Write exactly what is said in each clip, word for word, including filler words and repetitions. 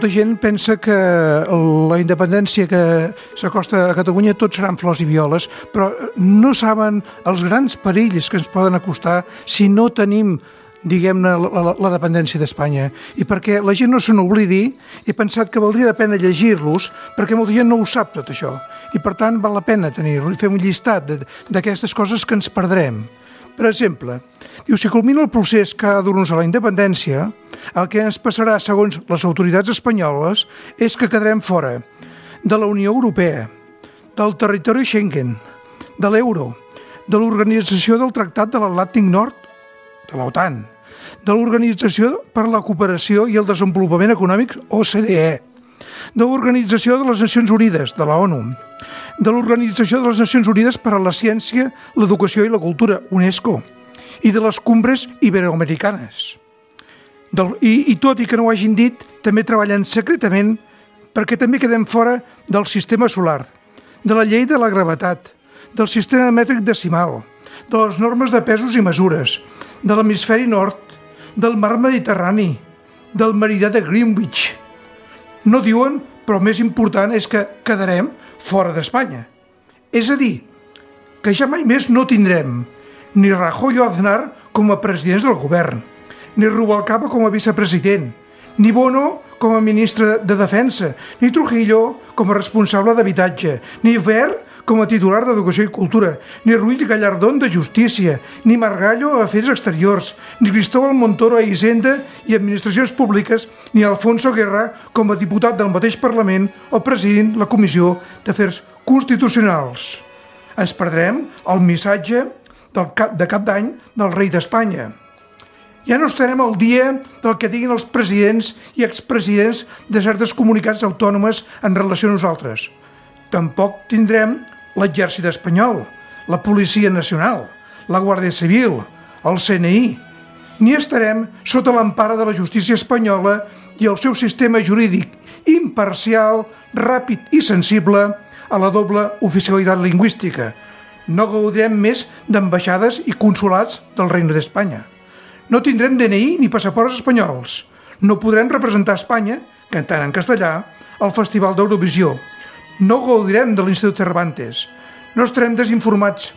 molta gent pensa que la independència que s'acosta a Catalunya tot seran flors i violes, però no saben els grans perills que ens poden acostar si no tenim, diguem-ne, la, la dependència d'Espanya. I perquè la gent no se n'oblidi, he pensat que valdria la pena llegir-los, perquè molta gent no ho sap tot això. I per tant val la pena tenir-ho i fer un llistat d'aquestes coses que ens perdrem. Per exemple, diu, si culmina el procés que ha dur-nos a la independència, el que ens passarà, segons les autoritats espanyoles, és que quedarem fora de la Unió Europea, del territori Schengen, de l'euro, de l'Organització del Tractat de l'Atlàntic Nord, de l'OTAN, de l'Organització per a la Cooperació i el Desenvolupament Econòmic, O C D E, de l'Organització de les Nacions Unides, de la ONU, de l'Organització de les Nacions Unides per a la Ciència, l'Educació i la Cultura, UNESCO, i de les Cumbres Iberoamericanes. Del, i, I tot i que no ho hagin dit, també treballen secretament perquè també quedem fora del sistema solar, de la llei de la gravetat, del sistema mètric decimal, de les normes de pesos i mesures, de l'hemisferi nord, del mar Mediterrani, del meridià de Greenwich. No diuen, però el més important és que quedarem fora d'Espanya. És a dir, que ja mai més no tindrem ni Rajoy o Aznar com a presidents del govern, ni Rubalcaba com a vicepresident, ni Bono com a ministre de Defensa, ni Trujillo com a responsable d'habitatge, ni Wert com a titular d'Educació i Cultura, ni Ruiz Gallardón de Justícia, ni Margallo a Afers Exteriors, ni Cristóbal Montoro a Hisenda i Administracions Públiques, ni Alfonso Guerra com a diputat del mateix Parlament o president la Comissió d'Afers Constitucionals. Ens perdrem el missatge del cap, de cap d'any del rei d'Espanya. Ja no estarem al dia del que diguin els presidents i expresidents de certes comunitats autònomes en relació a nosaltres. Tampoc tindrem l'exèrcit espanyol, la Policia Nacional, la Guàrdia Civil, el C N I, ni estarem sota l'empara de la justícia espanyola i el seu sistema jurídic imparcial, ràpid i sensible a la doble oficialitat lingüística. No gaudirem més d'ambaixades i consulats del Regne d'Espanya. No tindrem D N I ni passaports espanyols. No podrem representar Espanya, cantant en castellà, al Festival d'Eurovisió. No gaudirem de l'Institut Cervantes. No estarem desinformats,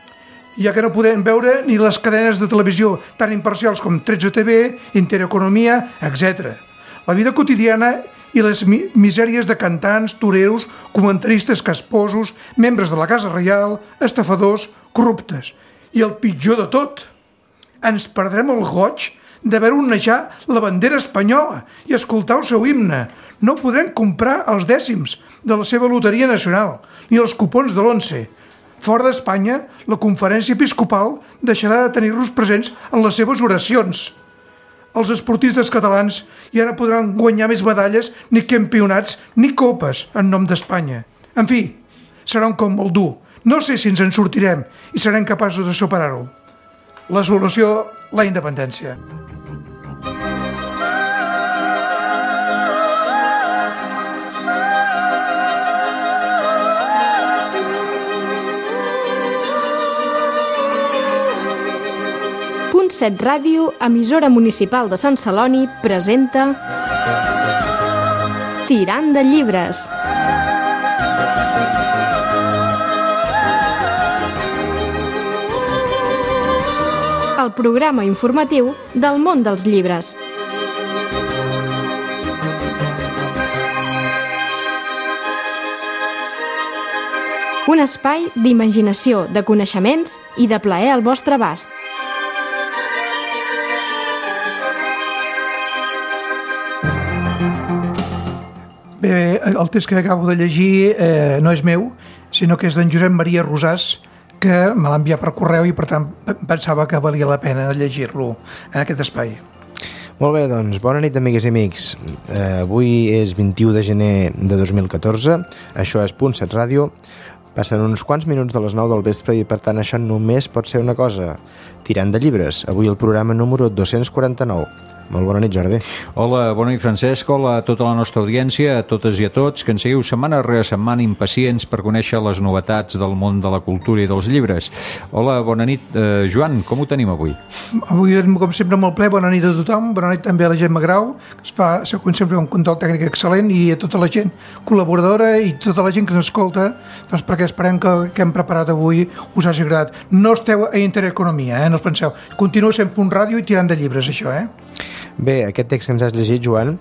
ja que no podem veure ni les cadenes de televisió tan imparcials com tretze T V, Intereconomia, etcètera. La vida quotidiana i les mi- misèries de cantants, toreros, comentaristes casposos, membres de la Casa Reial, estafadors, corruptes. I el pitjor de tot, ens perdrem el goig de veure onejar la bandera espanyola i escoltar el seu himne. No podrem comprar els dècims de la seva loteria nacional, ni els cupons de l'once. Fora d'Espanya, la conferència episcopal deixarà de tenir-los presents en les seves oracions. Els esportistes catalans ja no podran guanyar més medalles, ni campionats, ni copes en nom d'Espanya. En fi, serà un cop molt dur. No sé si ens en sortirem i serem capaços de superar-ho. La solució, la independència. Punt set Ràdio, emissora municipal de Sant Celoni, presenta Tirant de llibres. El programa informatiu del món dels llibres. Un espai d'imaginació, de coneixements i de plaer al vostre abast. Bé, el text que acabo de llegir eh, no és meu, sinó que és d'en Josep Maria Rosàs, que me l'ha enviat per correu i per tant pensava que valia la pena llegir-lo en aquest espai. Molt bé, doncs, bona nit, amigues i amics. Eh, avui és vint-i-u de gener de dos mil catorze, això és Punt set Ràdio. Passen uns quants minuts de les nou del vespre i per tant això només pot ser una cosa, Tirant de llibres. Avui el programa número dos-cents quaranta-nou. Molt bona nit, Jordi. Hola, bona nit, Francesc. Hola a tota la nostra audiència, a totes i a tots, que ens seguiu setmana rere setmana impacients per conèixer les novetats del món de la cultura i dels llibres. Hola, bona nit. Eh, Joan, com ho tenim avui? Avui, com sempre, molt ple. Bona nit a tothom. Bona nit també a la Gemma Grau, que es fa, com sempre, un control tècnic excel·lent, i a tota la gent col·laboradora i tota la gent que ens escolta, doncs perquè esperem que el que hem preparat avui us hagi agradat. No esteu a Intereconomia, eh? No us penseu. Continua sent Punt Ràdio i Tirant de Llibres, això, eh? Bé, aquest text que ens has llegit, Joan,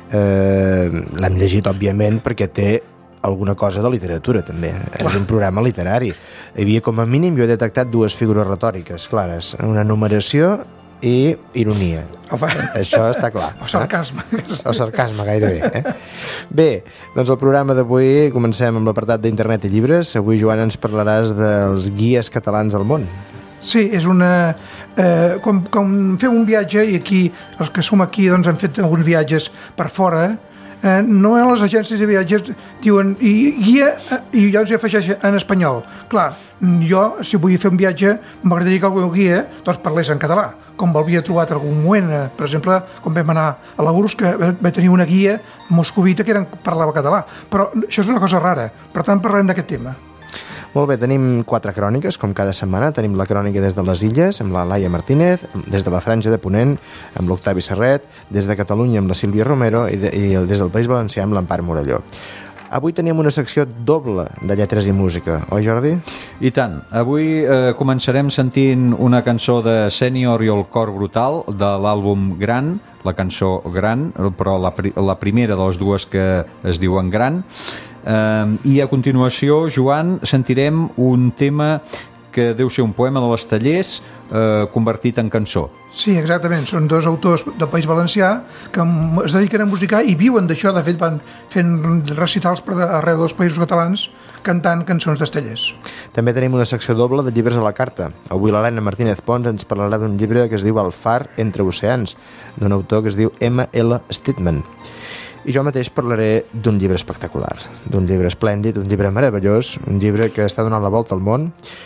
eh, l'hem llegit, òbviament, perquè té alguna cosa de literatura, també. Clar. És un programa literari. Hi havia, com a mínim, jo he detectat dues figures retòriques clares. Una numeració i ironia. Opa. Això està clar. O sarcasme. Eh? O sarcasme, gairebé. Eh? Bé, doncs el programa d'avui comencem amb l'apartat d'Internet i llibres. Avui, Joan, ens parlaràs dels guies catalans al món. Sí, és una... Eh, com, com fem un viatge, i aquí, els que som aquí, doncs, han fet alguns viatges per fora, eh, no en les agències de viatges diuen i guia, i llavors hi afegeix en espanyol. Clar, jo, si vull fer un viatge, m'agradaria que el meu guia doncs, parlés en català, com l'havia trobat en algun moment. Eh, per exemple, quan vam anar a la U R S S, que va tenir una guia moscovita que era, parlava català. Però això és una cosa rara, per tant parlarem d'aquest tema. Molt bé, tenim quatre cròniques, com cada setmana. Tenim la crònica des de les Illes, amb la Laia Martínez, des de la Franja de Ponent, amb l'Octavi Serret, des de Catalunya amb la Sílvia Romero i, de, i des del País Valencià amb l'Empar Morelló. Avui teníem una secció doble de lletres i música, oi, Jordi? I tant. Avui eh, començarem sentint una cançó de Sènior i el Cor Brutal, de l'àlbum Gran, la cançó Gran, però la, la primera de les dues que es diuen Gran. Uh, I a continuació, Joan, sentirem un tema que deu ser un poema de les Tallers uh, convertit en cançó. Sí, exactament. Són dos autors del País Valencià que es dediquen a musicar i viuen d'això. De fet, van fent recitals per arreu dels països catalans cantant cançons dels Tallers. També tenim una secció doble de llibres a la carta. Avui l'Helena Martínez Pons ens parlarà d'un llibre que es diu El far entre oceans, d'un autor que es diu M L Stedman. I jo mateix parlaré d'un llibre espectacular, d'un llibre esplèndid, un llibre meravellós, un llibre que està donant la volta al món,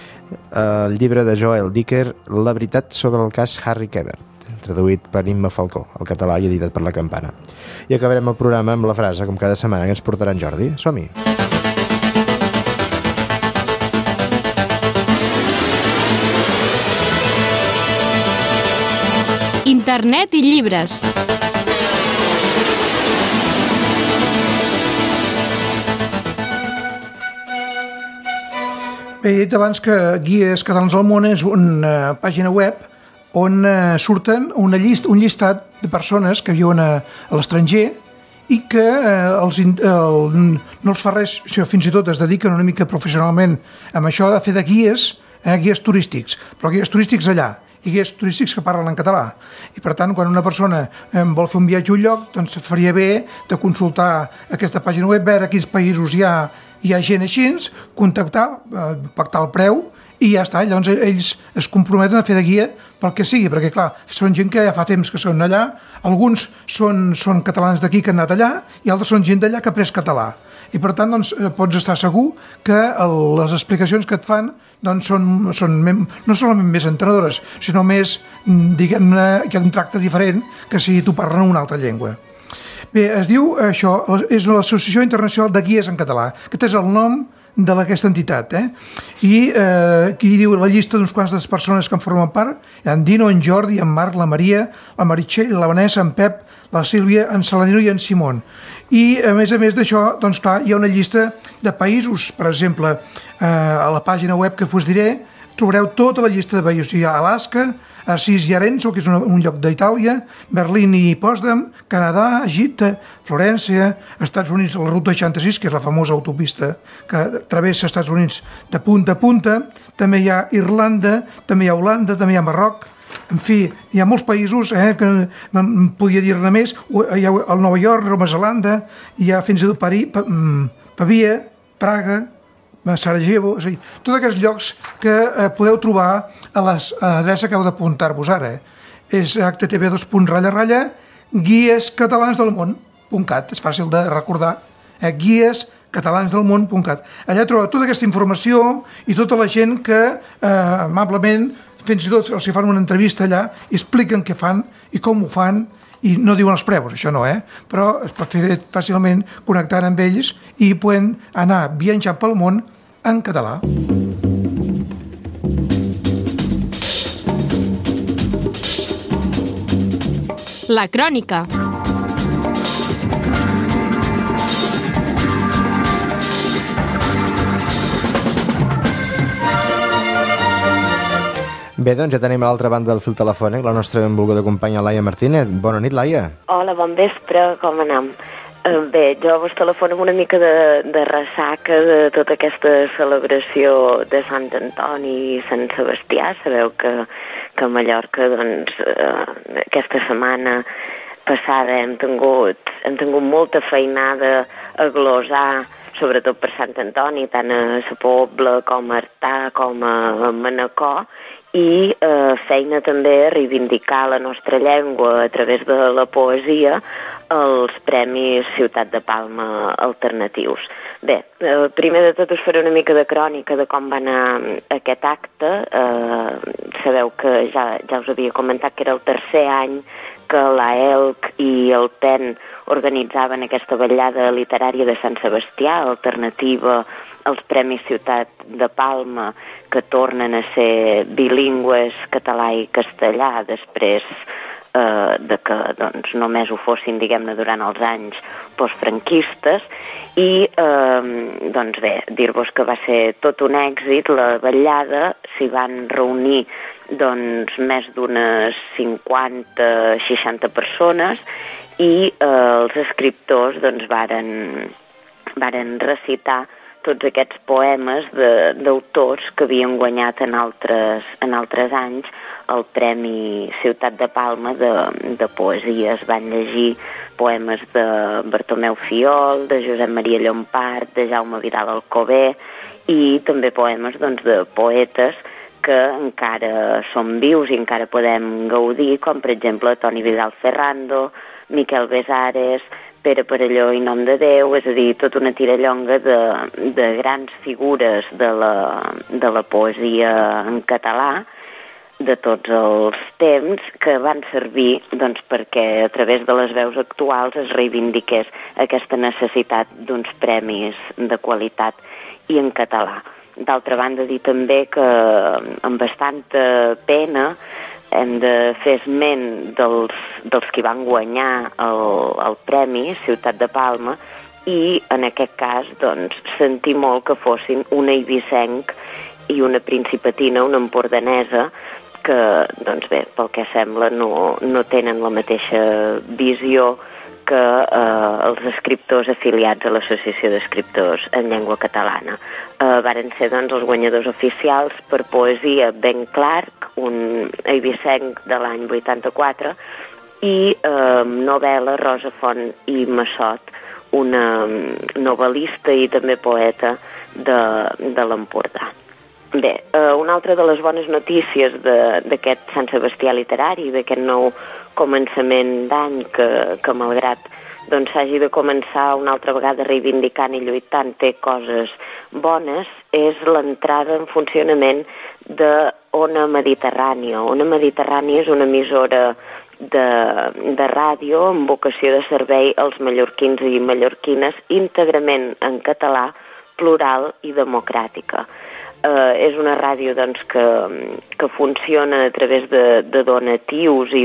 el llibre de Joel Dicker, La veritat sobre el cas Harry Quebert, traduït per Imma Falcó, al català i editat per La Campana. I acabarem el programa amb la frase, com cada setmana, que ens portarà en Jordi. Som-hi! Internet i llibres. Bé, he dit abans que Guies Catalans al Món és una pàgina web on surten una llista, un llistat de persones que viuen a, a l'estranger i que eh, els, el, no els fa res, sinó fins i tot es dediquen una mica professionalment amb això de fer de guies, eh, guies turístics, però guies turístics allà, i guies turístics que parlen en català. I per tant, quan una persona eh, vol fer un viatge a un lloc, doncs faria bé de consultar aquesta pàgina web, veure quins països hi ha hi ha gent així, contactar, eh, pactar el preu i ja està. Llavors ells es comprometen a fer de guia pel que sigui, perquè clar, són gent que ja fa temps que són allà, alguns són, són catalans d'aquí que han anat allà i altres són gent d'allà que ha après català. I per tant doncs, pots estar segur que el, les explicacions que et fan doncs, són, són no solament més entenedores, sinó més, diguem-ne, que un tracte diferent que si tu parles una altra llengua. Bé, es diu això, és l'Associació Internacional de Guies en Català. Aquest és el nom d'aquesta entitat, eh? I eh, aquí diu la llista d'uns quants de persones que en formen part, en Dino, en Jordi, en Marc, la Maria, la Meritxell, la Vanessa, en Pep, la Sílvia, en Saladino i en Simón. I a més a més d'això, doncs clar, hi ha una llista de països, per exemple, eh, a la pàgina web que us diré, trobareu tota la llista de països. Hi ha Alaska, Assís i Arenzo, que és un, un lloc d'Itàlia, Berlín i Potsdam, Canadà, Egipte, Florència, Estats Units, la Ruta seixanta-sis, que és la famosa autopista que travessa Estats Units de punta a punta, també hi ha Irlanda, també hi ha Holanda, també hi ha Marroc, en fi, hi ha molts països eh, que em podia dir-ne més, hi ha el Nova York, Nova Zelanda, hi ha fins i tot París, Pavia, Praga, Sarajevo, és a dir, tots aquests llocs que eh, podeu trobar a l'adreça que heu d'apuntar-vos ara. És h t t p dos ratlla ratlla guies catalans del món punt cat, és fàcil de recordar, eh, guies catalans del món punt cat. Allà trobeu tota aquesta informació i tota la gent que eh, amablement fins i tot els fan una entrevista allà i expliquen què fan i com ho fan i no diuen els preus, això no, eh? Però es pot fer fàcilment connectant amb ells i poden anar viatjant pel món en català. La crònica. Bé, doncs ja tenim a l'altra banda del fil telefònic la nostra benvolguda companya Laia Martínez. Bona nit, Laia. Hola, bon vespre, com anem? Bé, jo vos telefono amb una mica de, de ressaca de tota aquesta celebració de Sant Antoni i Sant Sebastià. Sabeu que, que a Mallorca, doncs, eh, aquesta setmana passada hem tingut, hem tingut molta feinada a glosar, sobretot per Sant Antoni, tant a la Pobla com a Artà com a Manacor, i eh, feina també a reivindicar la nostra llengua a través de la poesia als Premis Ciutat de Palma alternatius. Bé, eh, primer de tot us faré una mica de crònica de com va anar aquest acte. Eh, sabeu que ja, ja us havia comentat que era el tercer any que l'A E L C i el P E N organitzaven aquesta vetllada literària de Sant Sebastià, alternativa als Premis Ciutat de Palma, que tornen a ser bilingües català i castellà després eh, de que doncs, només ho fossin, diguem-ne, durant els anys postfranquistes. I, eh, doncs bé, dir-vos que va ser tot un èxit, la vetllada, s'hi van reunir doncs, més d'unes cinquanta seixanta persones i eh, els escriptors doncs, varen, varen recitar tots aquests poemes d'autors que havien guanyat en altres, en altres anys el Premi Ciutat de Palma de, de poesia. Es van llegir poemes de Bartomeu Fiol, de Josep Maria Llompart, de Jaume Vidal Alcover i també poemes doncs, de poetes que encara són vius i encara podem gaudir, com per exemple Toni Vidal Ferrando, Miquel Besares, Pere Perelló i Nom de Déu, és a dir, tota una tirallonga de, de grans figures de la, de la poesia en català de tots els temps que van servir doncs, perquè a través de les veus actuals es reivindiqués aquesta necessitat d'uns premis de qualitat i en català. D'altra banda, dir també que amb bastanta pena hem de fer esment dels, dels que van guanyar el, el Premi Ciutat de Palma i en aquest cas doncs, sentir molt que fossin una eivissenc i una principatina, una empordanesa, que doncs bé, pel que sembla no, no tenen la mateixa visió que eh, els escriptors afiliats a l'Associació d'Escriptors en Llengua Catalana. Eh, varen ser doncs, els guanyadors oficials per poesia Ben Clark, un eivissenc de l'any vuitanta-quatre, i eh, novel·la Rosa Font i Massot, una novel·lista i també poeta de, de l'Empordà. Bé, eh, una altra de les bones notícies d'aquest Sant Sebastià literari, d'aquest nou començament d'any que, que malgrat doncs, s'hagi de començar una altra vegada reivindicant i lluitant, té coses bones, és l'entrada en funcionament de Ona Mediterrània. Ona Mediterrània és una emissora de, de ràdio amb vocació de servei als mallorquins i mallorquines íntegrament en català, plural i democràtica. Uh, és una ràdio doncs, que, que funciona a través de, de donatius i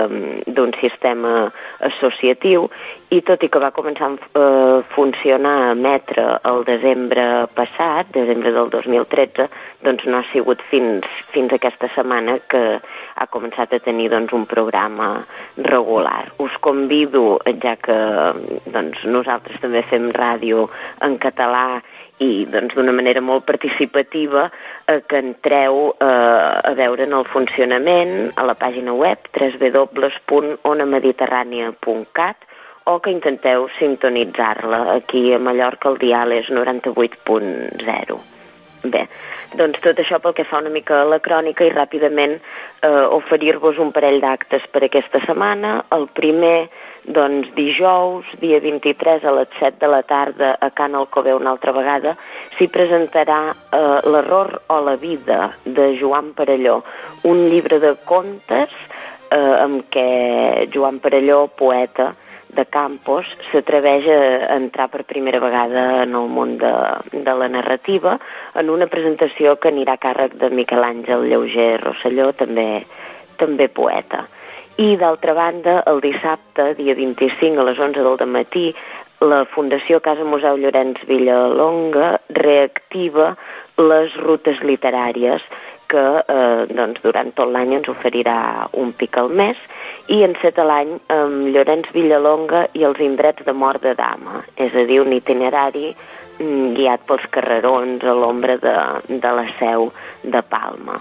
d'un sistema associatiu i tot i que va començar a uh, funcionar a emetre el desembre passat, desembre del dos mil tretze, doncs no ha sigut fins, fins aquesta setmana que ha començat a tenir doncs, un programa regular. Us convido, ja que doncs, nosaltres també fem ràdio en català i doncs, d'una manera molt participativa eh, que entreu eh, a veure en el funcionament a la pàgina web w w w punt ona mediterrània punt cat o que intenteu sintonitzar-la. Aquí a Mallorca el dial és noranta-vuit punt zero. bé, doncs tot això pel que fa una mica a la crònica i ràpidament eh, oferir-vos un parell d'actes per aquesta setmana. El primer, doncs dijous, dia vint-i-tres a les set de la tarda a Can Alcover una altra vegada, s'hi presentarà eh, L'error o la vida de Joan Perelló, un llibre de contes eh, amb què Joan Perelló, poeta de Campos, s'atreveix a entrar per primera vegada en el món de, de la narrativa en una presentació que anirà a càrrec de Miquel Àngel Lleuger Rosselló, també, també poeta. I d'altra banda, el dissabte, dia vint-i-cinc a les onze del dematí, la Fundació Casa Museu Llorenç Villalonga reactiva les rutes literàries que eh, doncs, durant tot l'any ens oferirà un pic al mes, i enceta l'any amb Llorenç Villalonga i els indrets de mort de dama, és a dir, un itinerari mm, guiat pels carrerons a l'ombra de, de la seu de Palma.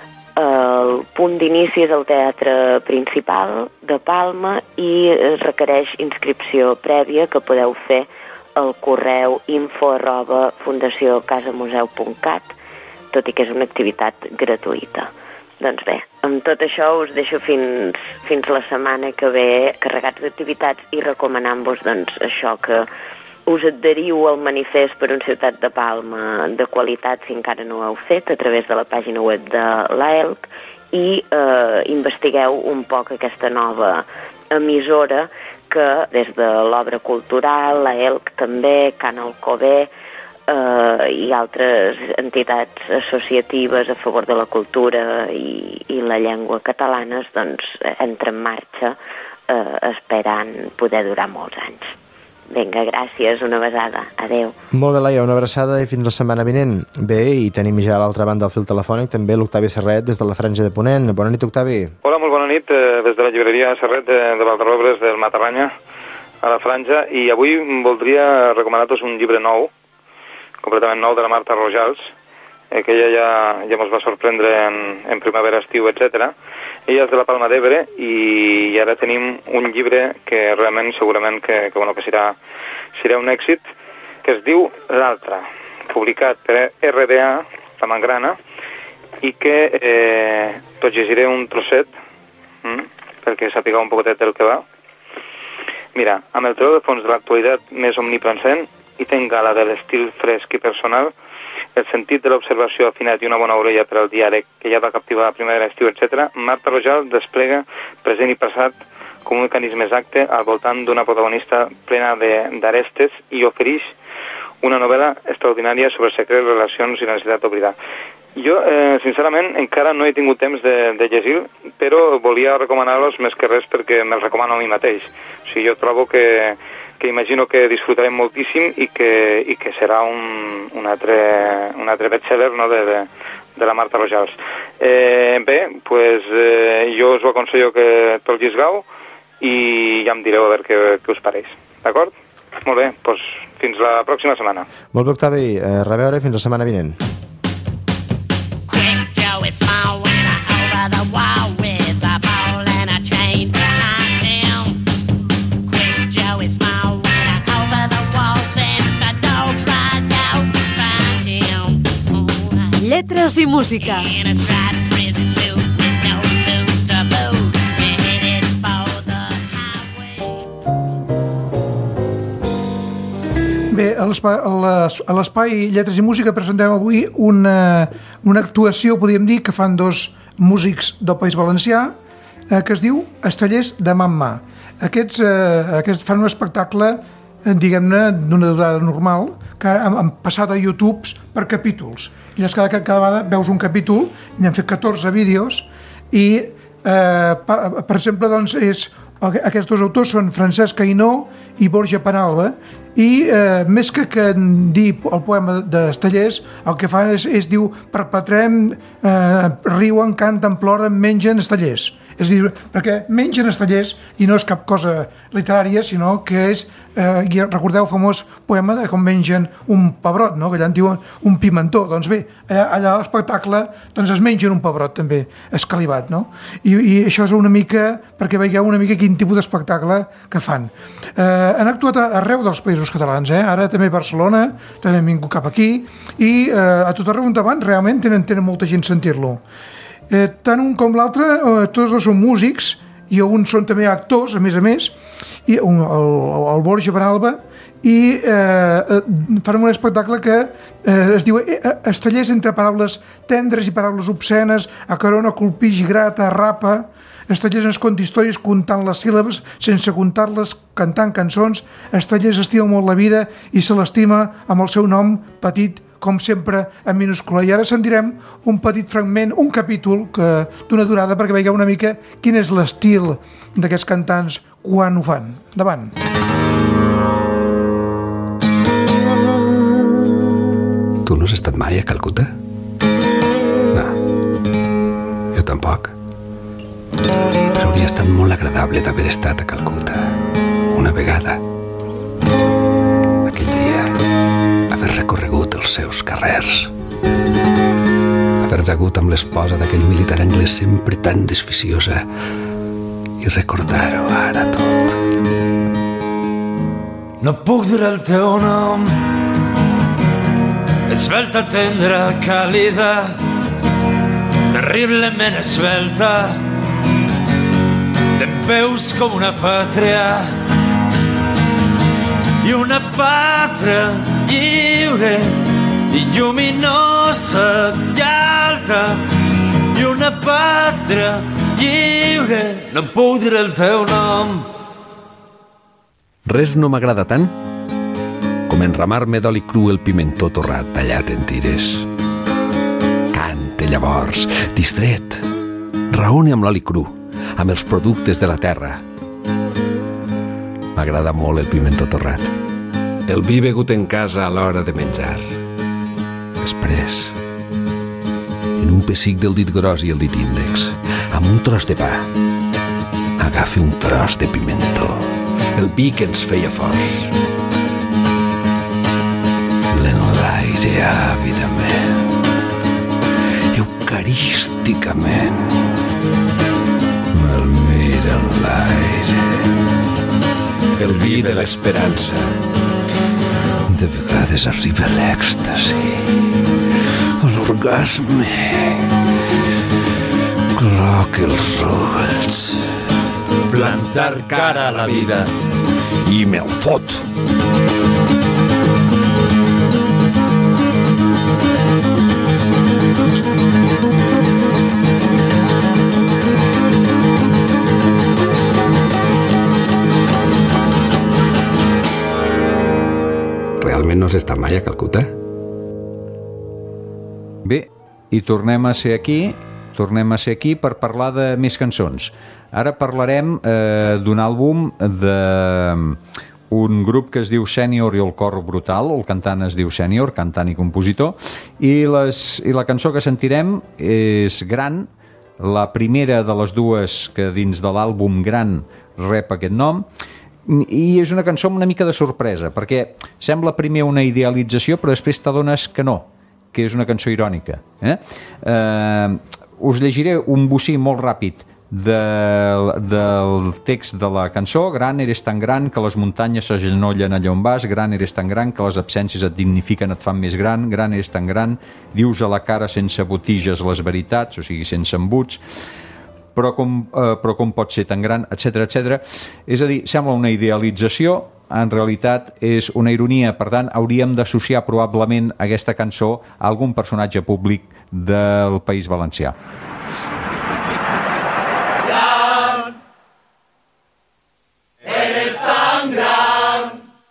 El punt d'inici és el Teatre Principal de Palma i es requereix inscripció prèvia que podeu fer al correu info arroba fundació casamuseu punt cat, tot i que és una activitat gratuïta. Doncs bé, amb tot això us deixo fins, fins la setmana que ve carregats d'activitats i recomanant-vos doncs, això que us adheriu al manifest per una ciutat de Palma de qualitat si encara no ho heu fet a través de la pàgina web de l'A E L C i eh, investigueu un poc aquesta nova emissora que des de l'obra cultural, l'A E L C també, Can Alcover, Uh, i altres entitats associatives a favor de la cultura i, i la llengua catalanes doncs entra en marxa uh, esperant poder durar molts anys. Vinga, gràcies, una besada. Adéu. Molt bé, Laia, una abraçada i fins la setmana vinent. Bé, i tenim ja a l'altra banda del fil telefònic també l'Octavi Serret des de la Franja de Ponent. Bona nit, Octavi. Hola, molt bona nit, eh, des de la llibreria Serret de, de Valderrobres del Matarranya a la Franja, i avui voldria recomanar-vos un llibre nou, completament nou, de la Marta Rojals, eh, que ella ja, ja ens va sorprendre en, en primavera, estiu, etcètera. Ella és de la Palma d'Ebre i ara tenim un llibre que realment segurament que, que, bueno, que serà, serà un èxit, que es diu L'Altra, publicat per R B A, la Mangrana, i que eh, tot llegiré un trosset hm, perquè sapigueu un poquet del que va. Mira, amb el teu de fons de l'actualitat més omnipresent i ten gala de l'estil fresc i personal, el sentit de l'observació afinat i una bona orella per al diàleg que ja va captivar la primera estiu, etcètera, Marta Rojal desplega present i passat com un mecanisme exacte al voltant d'una protagonista plena d'arestes i ofereix una novel·la extraordinària sobre secrets, relacions i la necessitat d'oblidar. Jo, eh, sincerament, encara no he tingut temps de, de llegir, però volia recomanar-los més que res perquè me'ls recomano a mi mateix. O sigui, jo trobo que que imagino que disfrutarem moltíssim i que, i que serà un, un altre, un altre bestseller, no, de, de, de la Marta Rojals. Eh, bé, pues, eh, jo us ho aconsello que te'l llisgau i ja em direu a veure què, què us pareix. D'acord? Molt bé, doncs fins la pròxima setmana. Molt bé, Octavi. Eh, reveure fins la setmana vinent. Quick Joe is small when I over the wall with a ball and a chain behind him. Quick Joe is small. Lletres i música. Bé, a l'Espai Lletres i Música presentem avui una, una actuació, podríem dir, que fan dos músics del País Valencià, eh, que es diu Estellers de mà en mà. Aquests, eh, aquests fan un espectacle, eh, diguem-ne, d'una durada normal, que han, han passat a YouTube per capítols. I llavors cada, cada vegada veus un capítol, i n'han fet catorze vídeos, i, eh, per, per exemple, doncs, és, aquests dos autors són Francesc Cainó i Borja Penalba, i eh, més que, que dir el poema d'Estellers, el que fan és, és diu, perpetrem, eh, riuen, canten, ploren, mengen Estellers. És a dir, perquè mengen estellers i no és cap cosa literària, sinó que és, eh, recordeu el famós poema de com mengen un pebrot, no? Que allà en diuen un pimentó. Doncs bé, allà, allà a l'espectacle doncs es mengen un pebrot també, escalivat, no? I, i això és una mica, perquè veieu una mica quin tipus d'espectacle que fan. Eh, han actuat arreu dels països catalans, eh? Ara també a Barcelona, també han vingut cap aquí, i eh, a tot arreu on davant realment tenen, tenen molta gent sentir-lo. Eh, tant un com l'altre, eh, tots dos són músics, i uns són també actors, a més a més, i un, el, el Borja Benalba, i eh, fan un espectacle que eh, es diu eh, Estellers entre paraules tendres i paraules obscenes, acarona, colpix, grata, rapa. Estellers ens conta històries comptant les síl·labes sense comptar-les, cantant cançons. Estellers estima molt la vida i se l'estima amb el seu nom petit, com sempre, en minúscula. I ara sentirem un petit fragment, un capítol que d'una durada, perquè veieu una mica quin és l'estil d'aquests cantants quan ho fan. Endavant. Tu no has estat mai a Calcuta? No. Jo tampoc. Però hauria estat molt agradable d'haver estat a Calcuta. Una vegada. Aquell dia. Haver recorregut els seus carrers. Haver jagut amb l'esposa d'aquell militar anglès sempre tan desficiosa i recordar-ho ara tot. No puc dir el teu nom, esvelta, tendra, càlida, terriblement esvelta, dempeus com una pàtria, i una pàtria lliure i lluminosa i alta, i una pàtria lliure. No puc dir el teu nom. Res no m'agrada tant com enramar-me d'oli cru el pimentó torrat tallat en tires. Cante llavors, distret, raone amb l'oli cru, amb els productes de la terra. M'agrada molt el pimentó torrat. El vi begut en casa a l'hora de menjar. Després, en un pessic del dit gros i el dit índex, amb un tros de pa, agafi un tros de pimentó, el vi que ens feia forts. L'enlaire àvidament, eucarísticament, me'l mira en l'aire. El vi de l'esperança. De vegades arriba l'èxtasi, l'orgasme. Cloc els ulls. Plantar cara a la vida. I me'l fot. Realment no has estat mai a Calcuta? Bé, i tornem a ser aquí, tornem a ser aquí per parlar de més cançons. Ara parlarem eh, d'un àlbum d'un grup que es diu Sènior i el cor brutal. El cantant es diu Sènior, cantant i compositor, i, les, i la cançó que sentirem és Gran, la primera de les dues que dins de l'àlbum Gran rep aquest nom. I és una cançó amb una mica de sorpresa, perquè sembla primer una idealització, però després t'adones que no, que és una cançó irònica. Eh? Eh, us llegiré un bocí molt ràpid de, del text de la cançó. Gran, eres tan gran que les muntanyes s'agenollen allà on vas. Gran, eres tan gran que les absències et dignifiquen, et fan més gran. Gran, eres tan gran, dius a la cara sense botigues les veritats, o sigui, sense embuts. Però com, eh, però com pot ser tan gran, etcètera, etcètera. És a dir, sembla una idealització, en realitat és una ironia. Per tant, hauríem d'associar probablement aquesta cançó a algun personatge públic del País Valencià. Gran, eres tan gran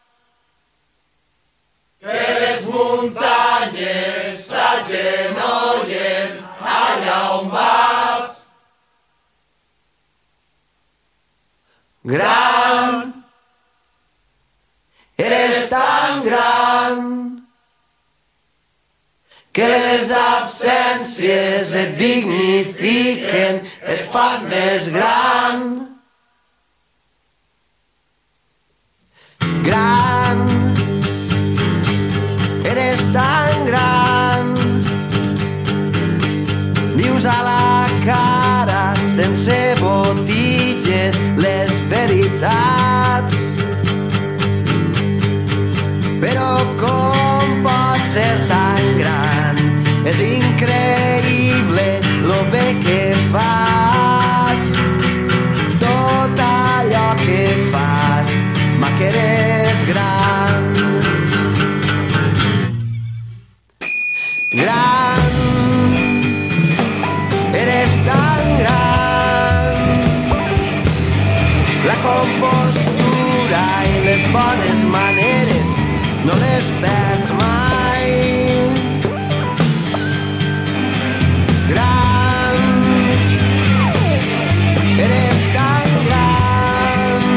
que les muntanyes s'agenollen allà on vas. Gran, eres tan gran que les absències et dignifiquen, et fan més gran. Gran, eres tan gran, dius a la cara sense botigues les veritats. Però com pot ser tan gran? És increïble lo bé que fas. Tot allò que fas, ma que eres gran. Gran, eres tan gran. La compostura i les bones maneres no les perds mai. Gran, eres tan gran.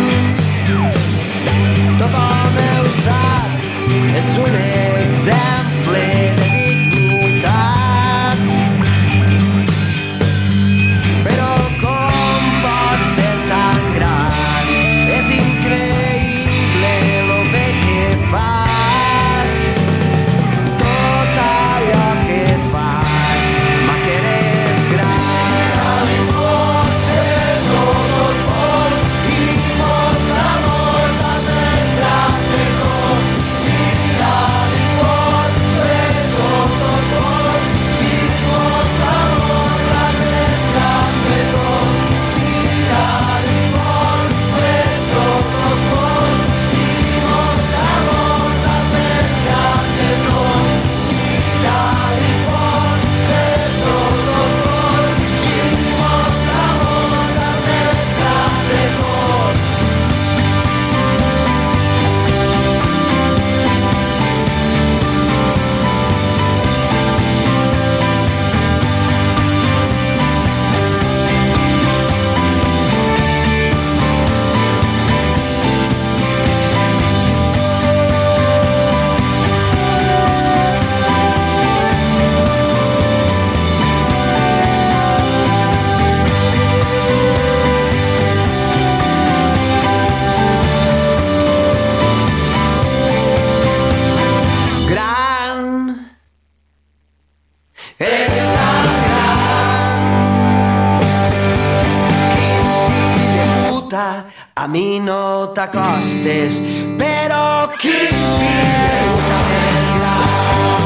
Tothom ho sap, ets un exemple de dignitat. Però com pot ser tan gran? És increïble lo bé que fas. Tot allò que fas, ma que eres gran. Eres tot pots i mostra-mos el més gran de tots. Cridar-hi fort, eres tot pots i mostra-mos el més gran de tots. Cridar-hi fort, eres tot pots i mostra-mos el més gran de tots. Cridar-hi fort, eres tot pots i mostra-mos el més gran de tots. Gran, eres tan gran. Quin fill de puta, a mi no t'acostes, però quin fill de puta més gran.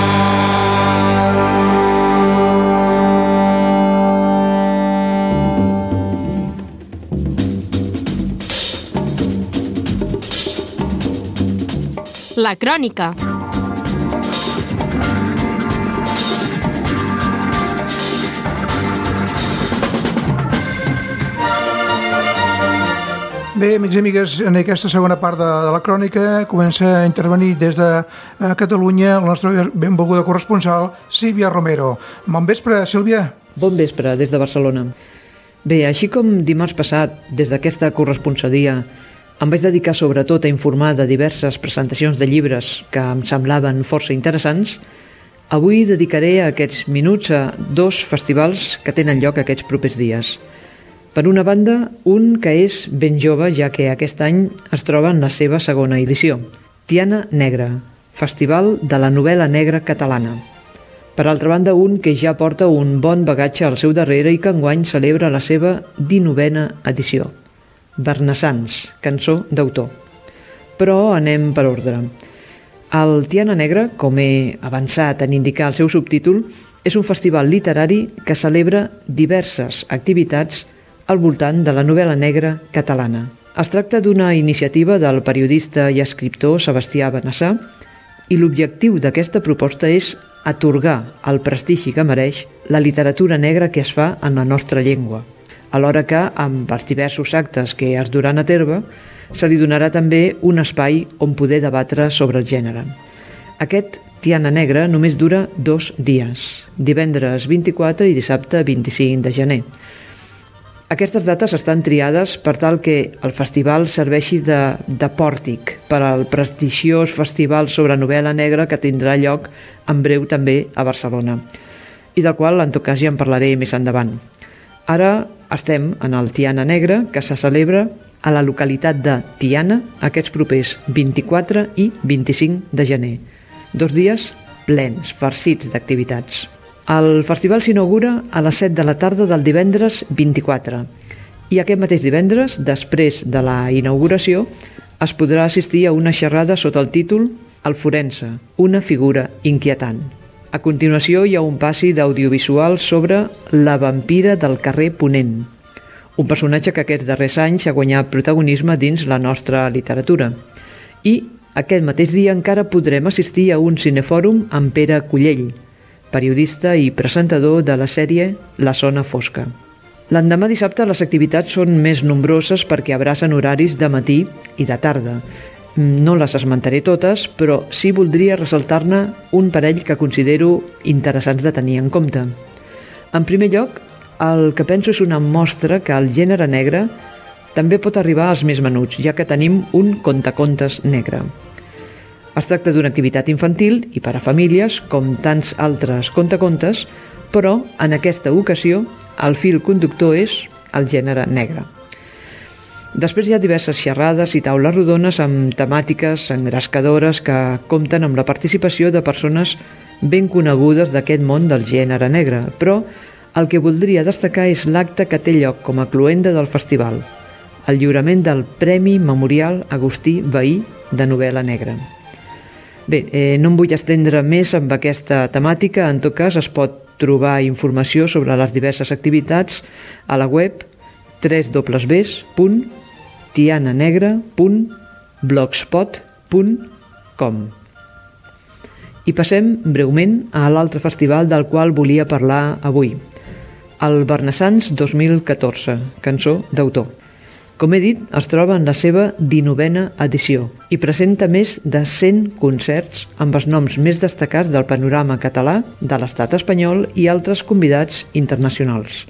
La crònica. Bé, amics i amigues, en aquesta segona part de, de la crònica comença a intervenir des de eh, Catalunya la nostra benvolguda corresponsal Sílvia Romero. Bon vespre, Sílvia. Bon vespre, des de Barcelona. Bé, així com dimarts passat, des d'aquesta corresponsalia, em vaig dedicar sobretot a informar de diverses presentacions de llibres que em semblaven força interessants, avui dedicaré aquests minuts a dos festivals que tenen lloc aquests propers dies. Per una banda, un que és ben jove, ja que aquest any es troba en la seva segona edició, Tiana Negra, Festival de la Novel·la Negra Catalana. Per altra banda, un que ja porta un bon bagatge al seu darrere i que enguany celebra la seva dinovena edició, Bernassans, cançó d'autor. Però anem per ordre. El Tiana Negra, com he avançat en indicar el seu subtítol, és un festival literari que celebra diverses activitats al voltant de la novel·la negra catalana. Es tracta d'una iniciativa del periodista i escriptor Sebastià Benassà i l'objectiu d'aquesta proposta és atorgar el prestigi que mereix la literatura negra que es fa en la nostra llengua, alhora que, amb els diversos actes que es duran a terme, se li donarà també un espai on poder debatre sobre el gènere. Aquest Tiana Negra només dura dos dies, divendres vint-i-quatre i dissabte vint-i-cinc de gener. Aquestes dates estan triades per tal que el festival serveixi de, de pòrtic per al prestigiós festival sobre novel·la negra que tindrà lloc en breu també a Barcelona i del qual en tot cas ja en parlaré més endavant. Ara estem en el Tiana Negra, que se celebra a la localitat de Tiana aquests propers vint-i-quatre i vint-i-cinc de gener. Dos dies plens, farcits d'activitats. El festival s'inaugura a les set de la tarda del divendres vint-i-quatre i aquest mateix divendres, després de la inauguració, es podrà assistir a una xerrada sota el títol El forense, una figura inquietant. A continuació hi ha un passi d'audiovisual sobre la vampira del carrer Ponent, un personatge que aquests darrers anys ha guanyat protagonisme dins la nostra literatura. I aquest mateix dia encara podrem assistir a un cinefòrum amb Pere Cullell, periodista i presentador de la sèrie La Zona Fosca. L'endemà dissabte les activitats són més nombroses perquè abracen horaris de matí i de tarda. No les esmentaré totes, però sí voldria ressaltar-ne un parell que considero interessants de tenir en compte. En primer lloc, el que penso és una mostra que el gènere negre també pot arribar als més menuts, ja que tenim un contacontes negre. Es tracta d'una activitat infantil i per a famílies, com tants altres contacontes, però en aquesta ocasió el fil conductor és el gènere negre. Després hi ha diverses xerrades i taules rodones amb temàtiques engrescadores que compten amb la participació de persones ben conegudes d'aquest món del gènere negre, però el que voldria destacar és l'acte que té lloc com a cloenda del festival, el lliurament del Premi Memorial Agustí Vehí de novel·la negra. Bé, eh, no em vull estendre més amb aquesta temàtica, en tot cas es pot trobar informació sobre les diverses activitats a la web w w w punt tiananegra punt blogspot punt com. I passem breument a l'altre festival del qual volia parlar avui, el Barnassans dos mil catorze, cançó d'autor. Com he dit, es troba en la seva dinovena edició i presenta més de cent concerts amb els noms més destacats del panorama català, de l'estat espanyol i altres convidats internacionals.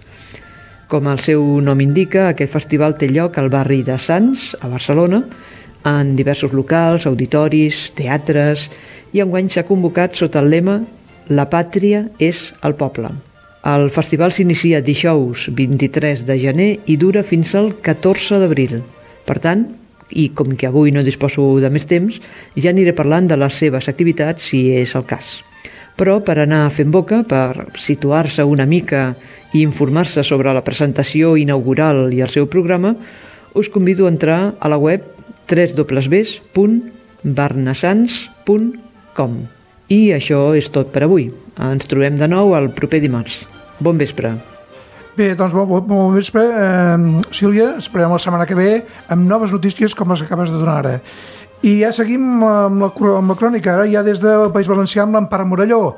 Com el seu nom indica, aquest festival té lloc al barri de Sants, a Barcelona, en diversos locals, auditoris, teatres, i enguany s'ha convocat sota el lema La pàtria és el poble. El festival s'inicia dijous vint-i-tres de gener i dura fins al catorze d'abril. Per tant, i com que avui no disposo de més temps, ja aniré parlant de les seves activitats si és el cas. Però per anar fent boca, per situar-se una mica i informar-se sobre la presentació inaugural i el seu programa, us convido a entrar a la web w w w punt barnassans punt com. I això és tot per avui. Ens trobem de nou el proper dimarts. Bon vespre. Bé, doncs bon, bon, bon vespre. Eh, Sílvia, esperem la setmana que ve amb noves notícies com les que acabes de donar ara. I ja seguim amb la, amb la crònica, ara ja des del País Valencià amb l'Empar Morelló.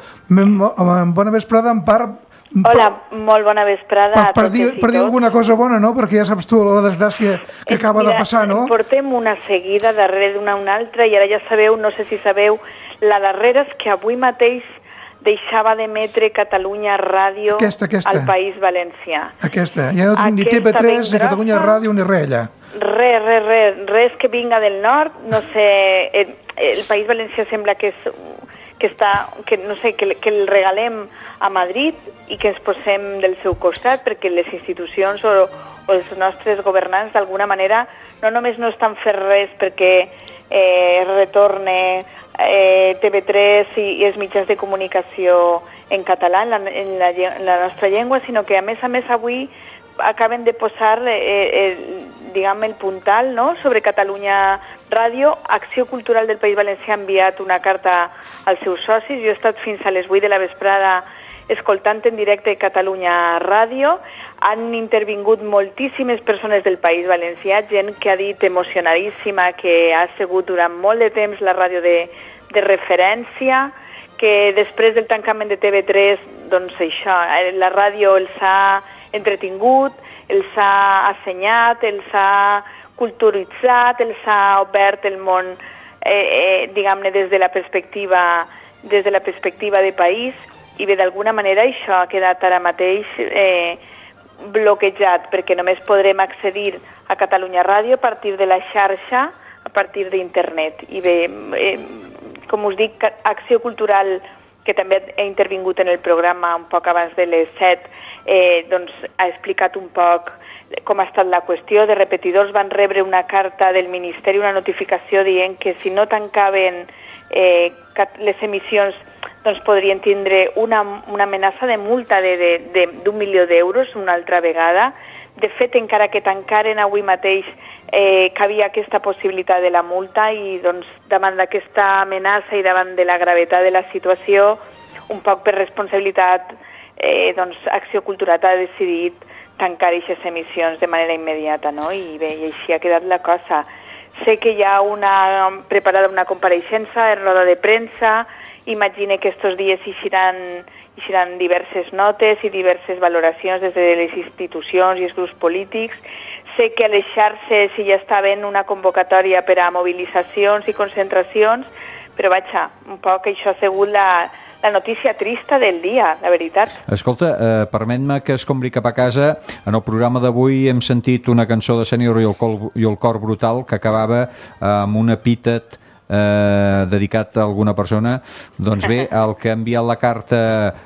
Bona vesprada, Empar. Hola, molt bona vesprada per, a per tots dir, i per dir tots. alguna cosa bona, no? Perquè ja saps tu la desgràcia que acaba Mira, de passar, no? Portem una seguida darrere d'una una altra i ara ja sabeu, no sé si sabeu, la darrera és que avui mateix deixava d'emetre Catalunya Ràdio aquesta, aquesta. al País Valencià. Aquesta, ja no tinc ni T V tres, ni Catalunya Ràdio, ni res allà. Res, res, res, res que vinga del nord, no sé, el, el País Valencià sembla que és que està, que no sé, que, que el regalem a Madrid i que ens posem del seu costat perquè les institucions o, o els nostres governants d'alguna manera no només no estan fent res perquè eh, retorne eh, T V tres i, i els mitjans de comunicació en català, en la, en, la, en la nostra llengua, sinó que a més a més avui acaben de posar eh, el, diguem, el puntal, no?, sobre Catalunya Ràdio. Acció Cultural del País Valencià ha enviat una carta als seus socis. Jo he estat fins a les vuit de la vesprada escoltant en directe Catalunya Ràdio. Han intervingut moltíssimes persones del País Valencià, gent que ha dit emocionadíssima que ha sigut durant molt de temps la ràdio de, de referència, que després del tancament de T V tres, doncs això, la ràdio els ha entretingut, els ha assenyat, els ha culturitzat, els ha obert el món, eh, eh, diguem-ne, des de la perspectiva des de la perspectiva de país, i bé, d'alguna manera això ha quedat ara mateix eh, bloquejat perquè només podrem accedir a Catalunya Ràdio a partir de la xarxa, a partir d'internet. I bé, eh, com us dic, Acció Cultural, que també he intervingut en el programa un poc abans de les set, eh, doncs ha explicat un poc com ha estat la qüestió. De repetidors van rebre una carta del Ministeri, una notificació dient que si no tancaven eh, les emissions doncs podrien tindre una, una amenaça de multa de, de, de, d'un milió d'euros una altra vegada. De fet, encara que tancaren avui mateix, eh, que havia aquesta possibilitat de la multa i doncs, davant d'aquesta amenaça i davant de la gravetat de la situació, un poc per responsabilitat, eh, doncs, Acció Cultural ha decidit tancar aquestes emissions de manera immediata, no? I bé, i així ha quedat la cosa. Sé que hi ha una, preparada una compareixença en roda de premsa, imagine que estos dies hi seran, hi seran diverses notes i diverses valoracions des de les institucions i els grups polítics. Sé que a les xarxes hi ja està havent una convocatòria per a mobilitzacions i concentracions, però vaja, un poc això ha sigut la, la notícia trista del dia, la veritat. Escolta, eh, permet-me que es combri cap a casa. En el programa d'avui hem sentit una cançó de Sènior i el cor, i el cor brutal que acabava amb un epítet eh, dedicat a alguna persona. Doncs bé, el que ha enviat la carta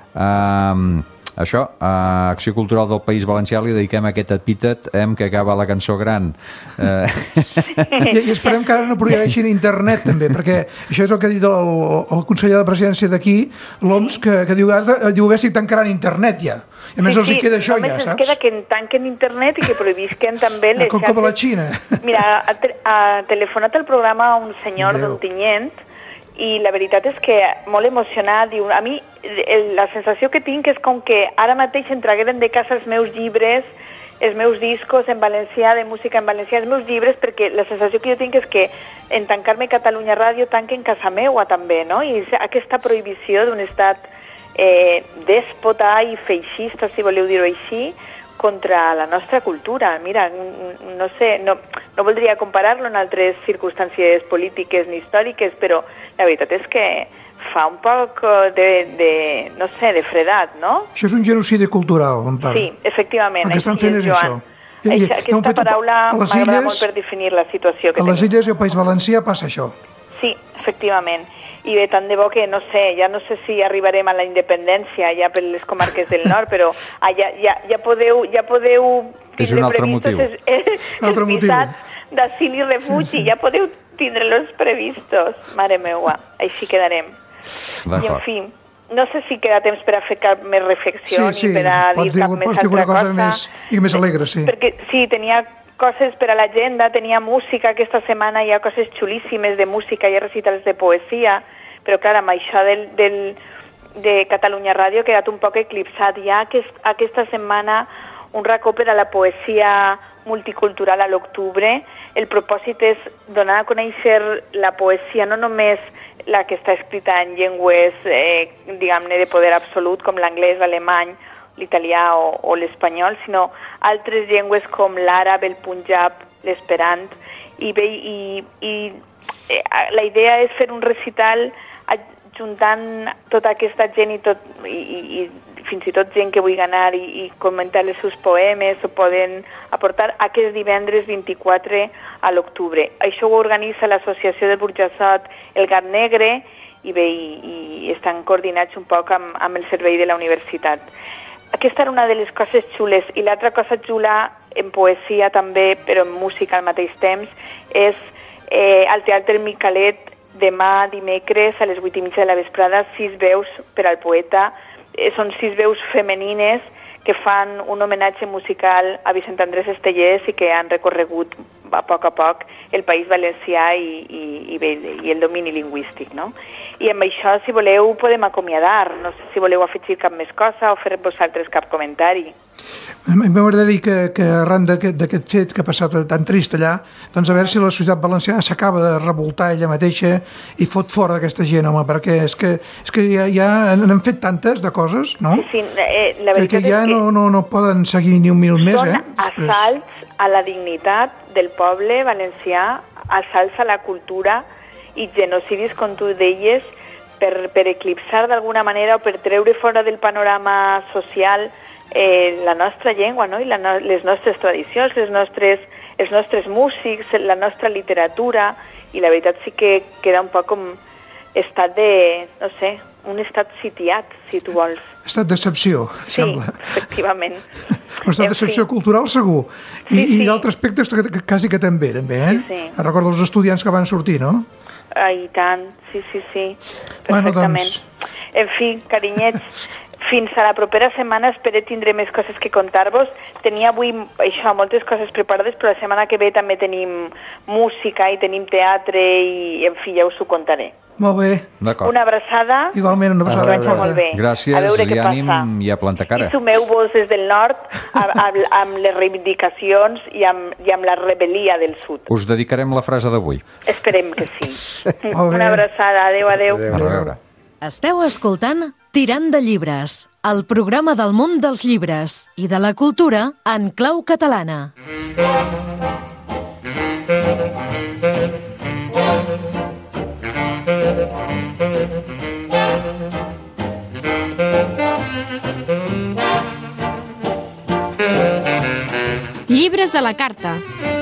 eh, això, a Acció Cultural del País Valencià li dediquem aquest epítet amb que acaba la cançó gran. Eh... I, I esperem que ara no prohibeixin internet també, perquè això és el que ha dit el, el conseller de presidència d'aquí, l'Oms, que, que diu ara diu, estic tancaran internet ja. I a més sí, els hi queda això ja, saps? Només queda que tanquen internet i que prohibisquen també les xarxes. Com a la Xina. Mira, ha, ha telefonat al programa un senyor d'Ontinyent i la veritat és que molt emocionat, diu, a mi el, la sensació que tinc és com que ara mateix em tragueren de casa els meus llibres, els meus discos en valencià, de música en valencià, els meus llibres, perquè la sensació que jo tinc és que en tancar-me Catalunya Ràdio tanquen casa meua també, no? I aquesta prohibició d'un estat eh, dèspota i feixista, si voleu dir-ho així, contra la nostra cultura. Mira, no sé, no, no voldria comparar-lo en altres circumstàncies polítiques ni històriques, però la veritat és que fa un poc de, de no sé, de fredat, no? Això és un genocidi cultural, en part. Sí, efectivament. El que estan fent és això. I, i, aquesta paraula m'agrada molt per definir la situació que tenim. A les Illes i al País Valencià passa això. Sí, efectivament. I bé, tant de bo que, no sé, ja no sé si arribarem a la independència ja per les comarques del nord, però ah, ja, ja, ja podeu, ja podeu és un altre motiu. Els, els, els visats d'asil i refugi, sí, sí. Ja podeu tindre-los previstos. Mare meua, així quedarem. I en fi, no sé si queda temps per a fer cap més reflexió sí, sí. ni per a dir dir, cap més altra cosa. cosa. Més, i més alegre, sí. Perquè sí, tenia coses per a l'agenda, tenia música, aquesta setmana hi ha coses xulíssimes de música, hi ha recitals de poesia, però clar, amb això del, del, de Catalunya Ràdio ha quedat un poc eclipsat. Hi ha aquest, aquesta setmana un racó per a la poesia multicultural a l'octubre. El propòsit és donar a conèixer la poesia, no només la que està escrita en llengües, eh, diguem-ne, de poder absolut, com l'anglès, l'alemany, l'italià o, o l'espanyol, sinó altres llengües com l'àrab, el punjab, l'esperant. I, bé, i, i eh, la idea és fer un recital ajuntant tota aquesta gent i, tot, i, i, i fins i tot gent que vulgui anar i, i comentar els seus poemes o poden aportar aquest divendres vint-i-quatre a l'octubre. Això ho organitza l'Associació de Burjassot El Gat Negre i bé, i, i estan coordinats un poc amb, amb el servei de la universitat. Aquesta era una de les coses xules i l'altra cosa xula en poesia també, però en música al mateix temps, és eh, al Teatre Micalet demà dimecres a les vuit i mitja de la vesprada, sis veus per al poeta. Eh, són sis veus femenines que fan un homenatge musical a Vicent Andrés Estellés i que han recorregut a poc a poc el País Valencià i, i, i, bé, i el domini lingüístic, no? I amb això, si voleu, podem acomiadar. No sé si voleu afegir cap més cosa o fer vosaltres cap comentari. M'agradaria que, que arran d'aquest fet que ha passat tan trist allà, doncs a veure si la societat valenciana s'acaba de revoltar ella mateixa i fot fora d'aquesta gent, home, perquè és que, és que ja, ja han fet tantes de coses, no? Sí, sí, eh, la veritat que ja és que no, no, no poden seguir ni un minut més, eh? Són assalts a la dignitat del poble valencià, assalts a la cultura i genocidis, com tu deies, per, per eclipsar d'alguna manera o per treure fora del panorama social eh, la nostra llengua, no? I la no les nostres tradicions, les nostres, els nostres músics, la nostra literatura, i la veritat sí que queda un poc com estat de, no sé, un estat sitiat, si tu vols. Estat d'excepció, sí, sembla. Efectivament. Un estat d'excepció cultural, segur. I, sí, sí. I d'altres aspectes que, que, quasi que també, també, eh? Sí, sí. Recordo els estudiants que van sortir, no? Ah, i tant, sí, sí, sí. Perfectament. Bueno, doncs... En fi, carinyets, fins a la propera setmana espero tindré més coses que contar-vos. Tenia avui això, moltes coses preparades, però la setmana que ve també tenim música i tenim teatre i, en fi, ja us ho contaré. Molt bé. Una abraçada. Igualment, una abraçada. Que molt bé. Gràcies i ànim passa. I a plantar cara. I sumeu-vos des del nord amb, amb les reivindicacions i amb, i amb la rebel·lia del sud. Us dedicarem la frase d'avui. Esperem que sí. Una abraçada. Adéu, adéu. adéu. A reveure. Esteu escoltant Tirant de llibres, el programa del món dels llibres i de la cultura en clau catalana. Llibres a la carta.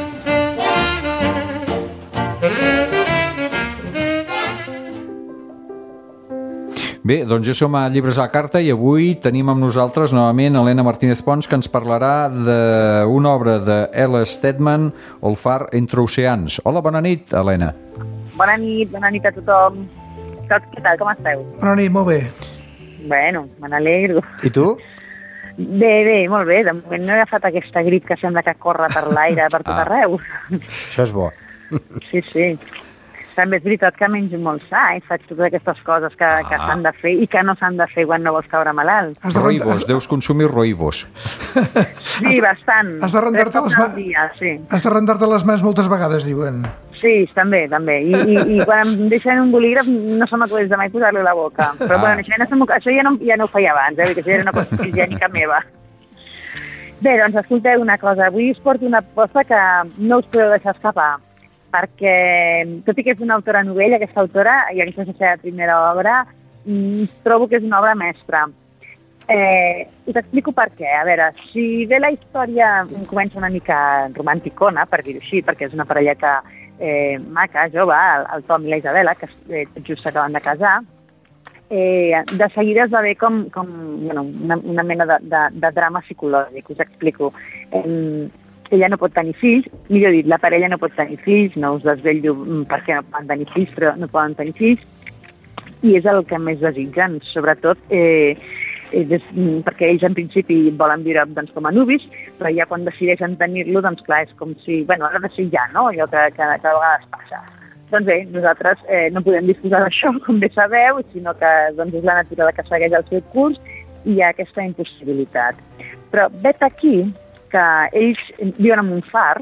Bé, doncs ja som a Llibres a la carta i avui tenim amb nosaltres novament Helena Martínez Pons, que ens parlarà d'una obra d'Ella Steadman, El far entre oceans. Hola, bona nit, Helena. Bona nit, bona nit a tothom. Tots, què tal, com esteu? Bona nit, molt bé. Bueno, me n'alegro. I tu? Bé, bé, molt bé. De moment no he agafat aquesta grip que sembla que corre per l'aire per tot ah. arreu. Això és bo. Sí, sí. També és veritat que menjo molt sa i faig totes aquestes coses que, ah. que s'han de fer i que no s'han de fer quan no vols caure malalt. Roibos, deus consumir roibos. Sí, bastant. Has de rentar-te les, dia, sí. Has de rentar-te les mans moltes vegades, diuen. Sí, també, també. I, i, i quan em deixen un bolígraf no se m'acudeix de mai posar-lo a la boca. Però ah. bueno, això, ja no, això ja, no, ja no ho feia abans, eh? Perquè això era una cosa higiènica meva. Bé, doncs escolteu una cosa. Avui us porto una posta que no us podeu deixar escapar, perquè, tot i que és una autora novella, aquesta autora, i aquesta és la seva primera obra, trobo que és una obra mestra. Eh, us explico per què. A veure, si bé la història comença una mica romanticona, per dir-ho així, perquè és una parelleta eh, maca, jove, el, el Tom i la Isabela, que eh, just s'acaben de casar, eh, de seguida es va bé com, com bueno, una, una mena de, de, de drama psicològic. Us explico. Eh, Ella no pot tenir fills, millor dit, la parella no pot tenir fills, no us desvetllo perquè no poden tenir fills, però no poden tenir fills, i és el que més desitgen, sobretot eh, eh, des, perquè ells en principi volen viure doncs, com a nuvis, però ja quan decideixen tenir-lo, doncs clar, és com si, bueno, ara de ser ja, no?, allò que, que cada vegada es passa. Doncs bé, nosaltres eh, no podem disposar d'això, com bé sabeu, sinó que doncs, és la natura la que segueix el seu curs i hi ha aquesta impossibilitat. Però vet aquí que ells viuen en un far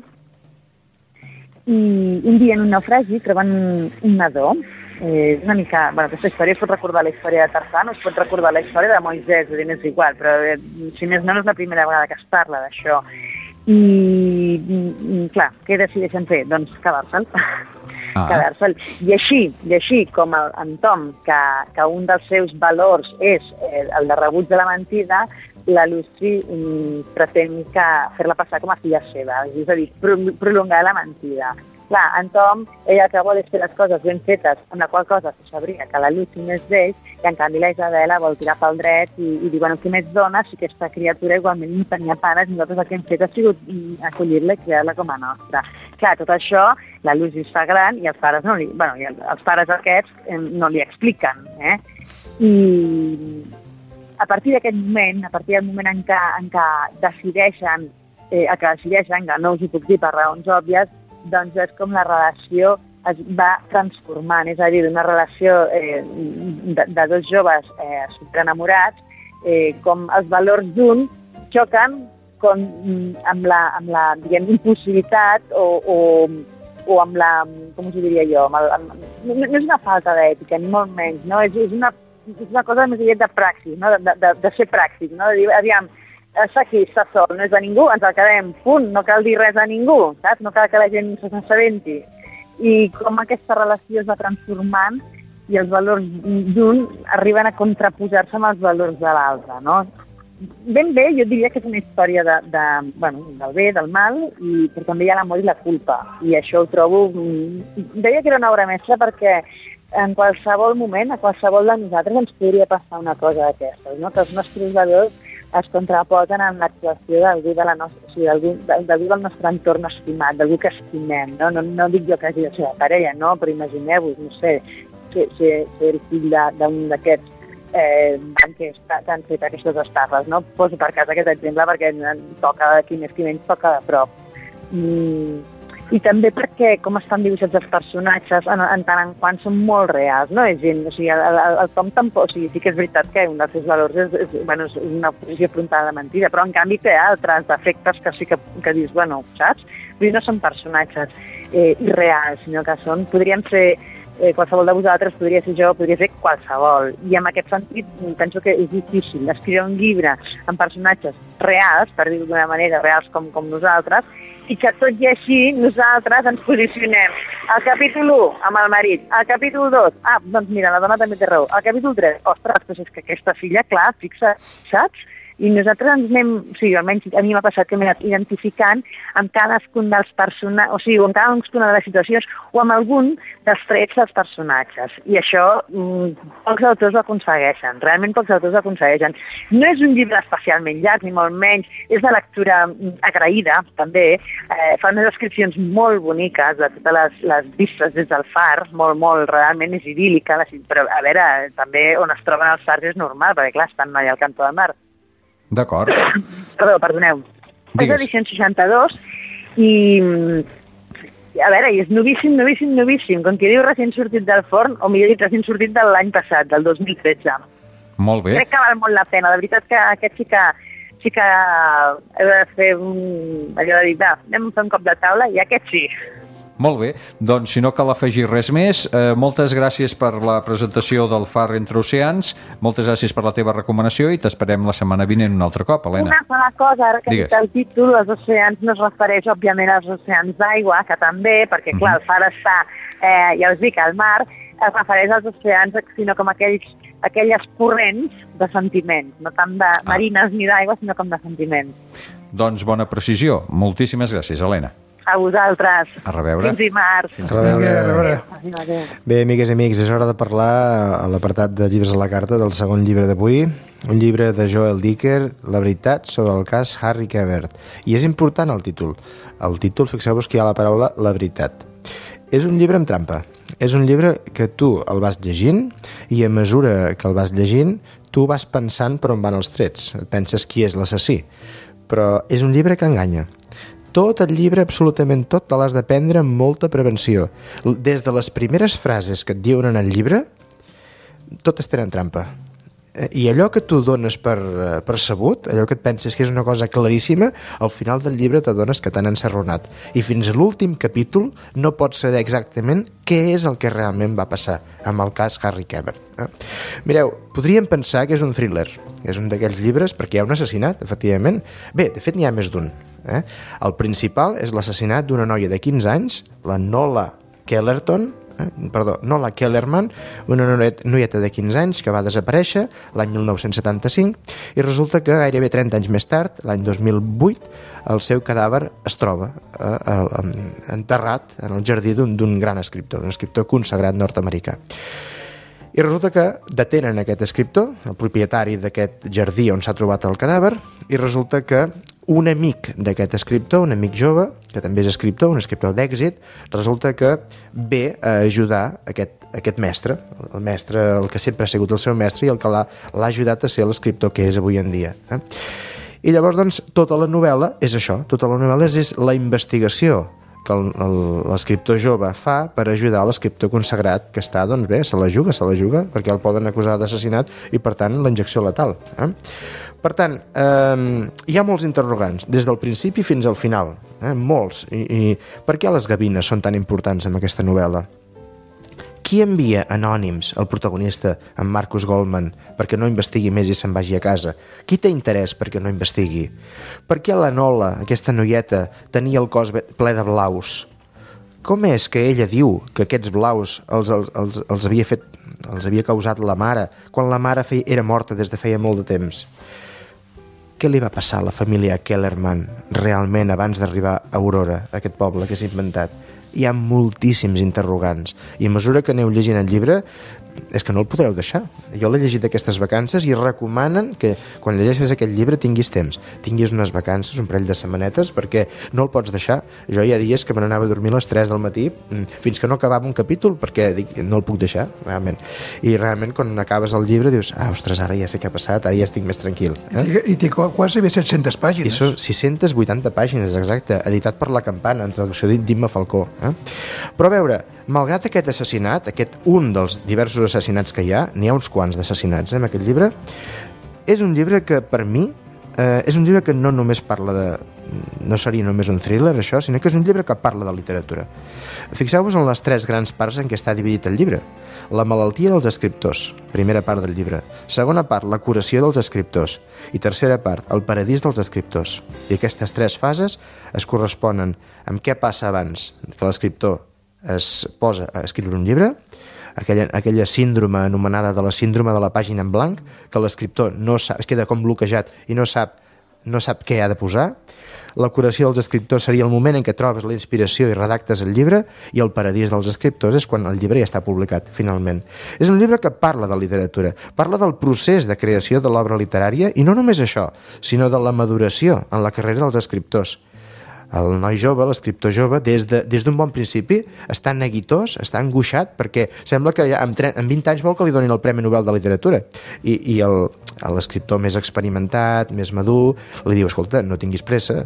i un dia en un naufragi troben un nadó. Eh, una mica, bueno, aquesta història es pot recordar la història de Tarzan, es pot recordar la història de Moisès, és dir, és igual, però eh, si més no, no és la primera vegada que es parla d'això. I, i, clar, què decideixen fer? Doncs quedar-se'l. Ah. Quedar-se'l. I així, i així com el, en Tom, que, que un dels seus valors és eh, el de rebuig de la mentida, la Lucy mm, pretén que fer-la passar com a filla seva, és a dir, prolongar la mentida. Clar, en Tom, ella el que vol és fer les coses ben fetes, amb la qual cosa se sabria que la Lucy no és d'ell, i en canvi la Isabela vol tirar pel dret i, i dir, bueno, què més dona si aquesta criatura igualment no tenia pares, nosaltres el que hem fet ha sigut acollir-la i criar-la com a nostra. Clar, tot això, la Lucy es fa gran i els pares, no li, bueno, i els pares aquests eh, no li expliquen, eh? I a partir d'aquest moment, a partir del moment en què, en què decideixen, eh, que decideixen, que no us ho puc dir per raons òbvies, doncs és com la relació es va transformant, és a dir, una relació eh, de, de dos joves eh, superenamorats, eh, com els valors d'un xoquen com, amb la, amb la diguem, impossibilitat o, o, o amb la, com us ho diria jo, amb el, amb, no, no és una falta d'ètica, ni molt menys, no? és, és una és una cosa més aviat de praxis, no? de, de, de ser pràctic, no? De dir, aviam, està aquí, està sol, no és de ningú, ens el quedem, punt, no cal dir res a ningú, saps? No cal que la gent se n'assabenti. I com aquesta relació es va transformant i els valors d'un arriben a contraposar-se amb els valors de l'altre, no? ben bé jo diria que és una història de, de, bueno, del bé, del mal, i, però també hi ha l'amor i la culpa. I això ho trobo... Deia que era una obra mestra perquè en qualsevol moment, a qualsevol de nosaltres ens podria passar una cosa d'aquestes, no? Que els nostres valors es contraposen en l'actuació d'algú de la nostra, o sigui, d'algú, d'algú del nostre entorn estimat, d'algú que estimem, no? No, no dic jo que hagi de ser la parella, no? Però imagineu-vos, no sé, ser, ser, ser el fill d'un d'aquests eh, banquers que han fet aquestes estafes, no? Poso per cas aquest exemple perquè toca, qui més qui menys toca de prop. Mm. I també perquè com estan dibuixats els personatges en, en tant en quant són molt reals, no? És gent, o sigui, el, el, el Tom tampoc, o sigui, sí que és veritat que un dels seus valors és, és, bueno, és una posició frontal de mentida, però en canvi té altres defectes que sí que, que dius, bueno, saps? Vull dir, no són personatges eh, irreals, sinó que són, podrien ser, eh, qualsevol de vosaltres, podria ser jo, podria ser qualsevol. I en aquest sentit penso que és difícil escriure un llibre amb personatges reals, per dir-ho d'una manera, reals com, com nosaltres, i que tot i així nosaltres ens posicionem al capítol u amb el marit, al capítol dos, ah, doncs mira, la dona també té raó, al capítol tres, ostres, doncs és que aquesta filla, clar, fixa, saps? I nosaltres ens anem, o sigui, almenys a mi m'ha passat que m'he anat identificant amb cadascun dels personatges, o sigui, amb cadascuna de les situacions o amb algun dels trets dels personatges. I això mmm, pocs autors ho aconsegueixen, realment pocs autors ho aconsegueixen. No és un llibre especialment llarg, ni molt menys, és de lectura agraïda, també. Eh, fa unes descripcions molt boniques de totes les, les vistes des del far, molt, molt, realment és idíl·lica, però a veure, també on es troben els fars és normal, perquè clar, estan allà al cantó del mar. D'acord. Perdó, perdoneu. Digues. És d'edició seixanta-dos i, a veure, i és novíssim, novíssim, novíssim. Com qui diu recient sortit del forn, o millor dit, recient sortit de l'any passat, del dos mil tretze. Molt bé. Crec que val molt la pena. La veritat que aquest sí que, sí que he de fer un, allò de dir, va, anem a fer un cop de taula, i aquest sí. Molt bé, doncs si no cal afegir res més, eh, moltes gràcies per la presentació del Far entre oceans, moltes gràcies per la teva recomanació i t'esperem la setmana vinent un altre cop, Helena. Una sola cosa, ara que Digues. dit el títol, els oceans no es refereix òbviament als oceans d'aigua, que també, perquè clar, el Far està, eh, ja us dic, al mar, es refereix als oceans, sinó com aquells, aquelles corrents de sentiments, no tant de Ah. marines ni d'aigua, sinó com de sentiments. Doncs bona precisió, moltíssimes gràcies, Helena. A vosaltres. A reveure. Fins dimarts. Fins a reveure. A veure. Adéu, adéu. Bé, amigues i amics, és hora de parlar a l'apartat de llibres a la carta del segon llibre d'avui, un llibre de Joel Dicker, La veritat sobre el cas Harry Quebert. I és important el títol. El títol, fixeu-vos que hi ha la paraula La veritat. És un llibre amb trampa. És un llibre que tu el vas llegint i a mesura que el vas llegint tu vas pensant per on van els trets. Et penses qui és l'assassí. Però és un llibre que enganya. Tot el llibre, absolutament tot, te l'has de prendre amb molta prevenció. Des de les primeres frases que et diuen en el llibre, totes tenen trampa. I allò que tu dones per, per sabut, allò que et penses que és una cosa claríssima, al final del llibre t'adones que t'han encerronat. I fins a l'últim capítol no pots saber exactament què és el que realment va passar amb el cas Harry Quebert. Eh? Mireu, podríem pensar que és un thriller. És un d'aquells llibres perquè hi ha un assassinat, efectivament. Bé, de fet n'hi ha més d'un. Eh? El principal és l'assassinat d'una noia de quinze anys, la Nola Kellerton, eh? perdó, Nola Kellerman, una noieta de quinze anys que va desaparèixer l'any mil nou-cents setanta-cinc i resulta que gairebé trenta anys més tard, l'any dos mil vuit, el seu cadàver es troba eh, enterrat en el jardí d'un gran escriptor, un escriptor consagrat nord-americà. I resulta que detenen aquest escriptor, el propietari d'aquest jardí on s'ha trobat el cadàver, i resulta que un amic d'aquest escriptor, un amic jove, que també és escriptor, un escriptor d'èxit, resulta que ve a ajudar aquest, aquest mestre, el mestre, el que sempre ha sigut el seu mestre i el que l'ha ajudat a ser l'escriptor que és avui en dia. Eh? I llavors, doncs, tota la novel·la és això, tota la novel·la és, és la investigació que l'escriptor jove fa per ajudar l'escriptor consagrat que està, doncs bé, se la juga, se la juga, perquè el poden acusar d'assassinat i, per tant, la injecció letal. Eh? Per tant, eh, hi ha molts interrogants, des del principi fins al final, eh? molts. I, I per què les gavines són tan importants en aquesta novel·la? Qui envia anònims al protagonista, en Marcus Goldman, perquè no investigui més i se'n vagi a casa? Qui té interès perquè no investigui? Per què la Nola, aquesta noieta, tenia el cos ple de blaus? Com és que ella diu que aquests blaus els, els, els, els, havia, fet, els havia causat la mare, quan la mare feia, era morta des de feia molt de temps? què li va passar a la família Kellerman realment abans d'arribar a Aurora, aquest poble que s'ha inventat? Hi ha moltíssims interrogants i a mesura que aneu llegint el llibre és que no el podreu deixar. Jo l'he llegit aquestes vacances i recomanen que quan llegeixes aquest llibre tinguis temps, tinguis unes vacances, un parell de setmanetes, perquè no el pots deixar. Jo hi ha dies que me n'anava a dormir a les tres del matí fins que no acabava un capítol perquè dic, no el puc deixar, realment. I realment quan acabes el llibre dius, ah, ostres, ara ja sé què ha passat, ara ja estic més tranquil. Eh? I té quasi set-centes pàgines. I són sis-centes vuitanta pàgines, exacte, editat per La Campana, en traducció d'Imma Falcó. Eh? Però a veure, malgrat aquest assassinat, aquest un dels diversos assassinats que hi ha, n'hi ha uns quants d'assassinats eh, en aquest llibre, és un llibre que per mi eh, és un llibre que no només parla de... no seria només un thriller això, sinó que és un llibre que parla de literatura. Fixeu-vos en les tres grans parts en què està dividit el llibre. La malaltia dels escriptors, primera part del llibre. Segona part, la curació dels escriptors. I tercera part, el paradís dels escriptors. I aquestes tres fases es corresponen amb què passa abans que l'escriptor es posa a escriure un llibre, aquella, aquella síndrome anomenada de la síndrome de la pàgina en blanc, que l'escriptor no sap, es queda com bloquejat i no sap, no sap què ha de posar. La curació dels escriptors seria el moment en què trobes la inspiració i redactes el llibre, i el paradís dels escriptors és quan el llibre ja està publicat, finalment. És un llibre que parla de literatura, parla del procés de creació de l'obra literària, i no només això, sinó de la maduració en la carrera dels escriptors. El noi jove, l'escriptor jove, des de, des d'un bon principi, està neguitós, està angoixat, perquè sembla que ja amb, amb vint anys vol que li donin el Premi Nobel de Literatura. I, i el, l'escriptor més experimentat, més madur, li diu, escolta, no tinguis pressa,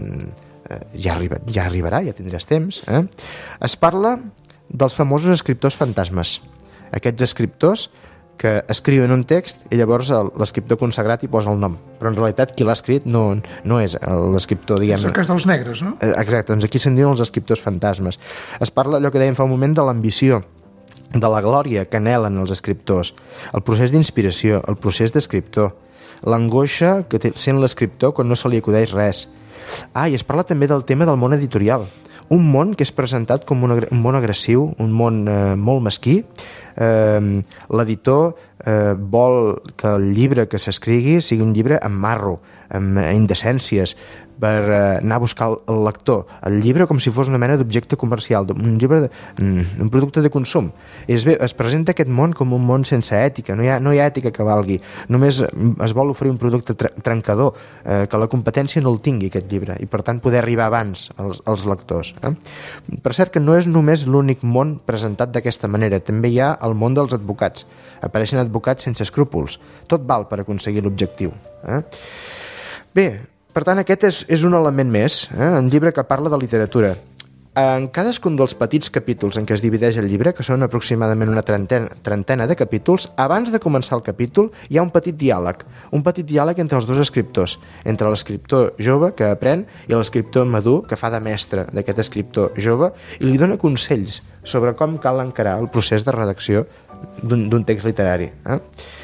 ja, arriba, ja arribarà, ja tindràs temps. Eh? Es parla dels famosos escriptors fantasmes. Aquests escriptors que escriuen un text i llavors l'escriptor consagrat hi posa el nom, però en realitat qui l'ha escrit no, no és l'escriptor, diguem. És el cas dels negres, no? Exacte, doncs aquí se'n diuen els escriptors fantasmes. Es parla, allò que dèiem fa un moment, de l'ambició, de la glòria que anhelen els escriptors, el procés d'inspiració, el procés d'escriptor, l'angoixa que té, sent l'escriptor quan no se li acudeix res. Ah, i es parla també del tema del món editorial, un món que és presentat com un, un món agressiu, un món eh, molt mesquí. Eh, l'editor eh, vol que el llibre que s'escrigui sigui un llibre amb marro, amb indecències, per eh, anar a buscar el lector. El llibre com si fos una mena d'objecte comercial, un llibre, de, un producte de consum. És bé, es presenta aquest món com un món sense ètica, no hi ha, no hi ha ètica que valgui, només es vol oferir un producte trencador, eh, que la competència no el tingui aquest llibre, i per tant poder arribar abans als, als lectors. Eh? Per cert que no és només l'únic món presentat d'aquesta manera, també hi ha el món dels advocats. Apareixen advocats sense escrúpols. Tot val per aconseguir l'objectiu. Eh? Bé, per tant, aquest és, és un element més, eh? Un llibre que parla de literatura. En cadascun dels petits capítols en què es divideix el llibre, que són aproximadament una trentena, trentena de capítols, abans de començar el capítol hi ha un petit diàleg, un petit diàleg entre els dos escriptors, entre l'escriptor jove que aprèn i l'escriptor madur que fa de mestre d'aquest escriptor jove i li dona consells sobre com cal encarar el procés de redacció d'un text literari. Eh?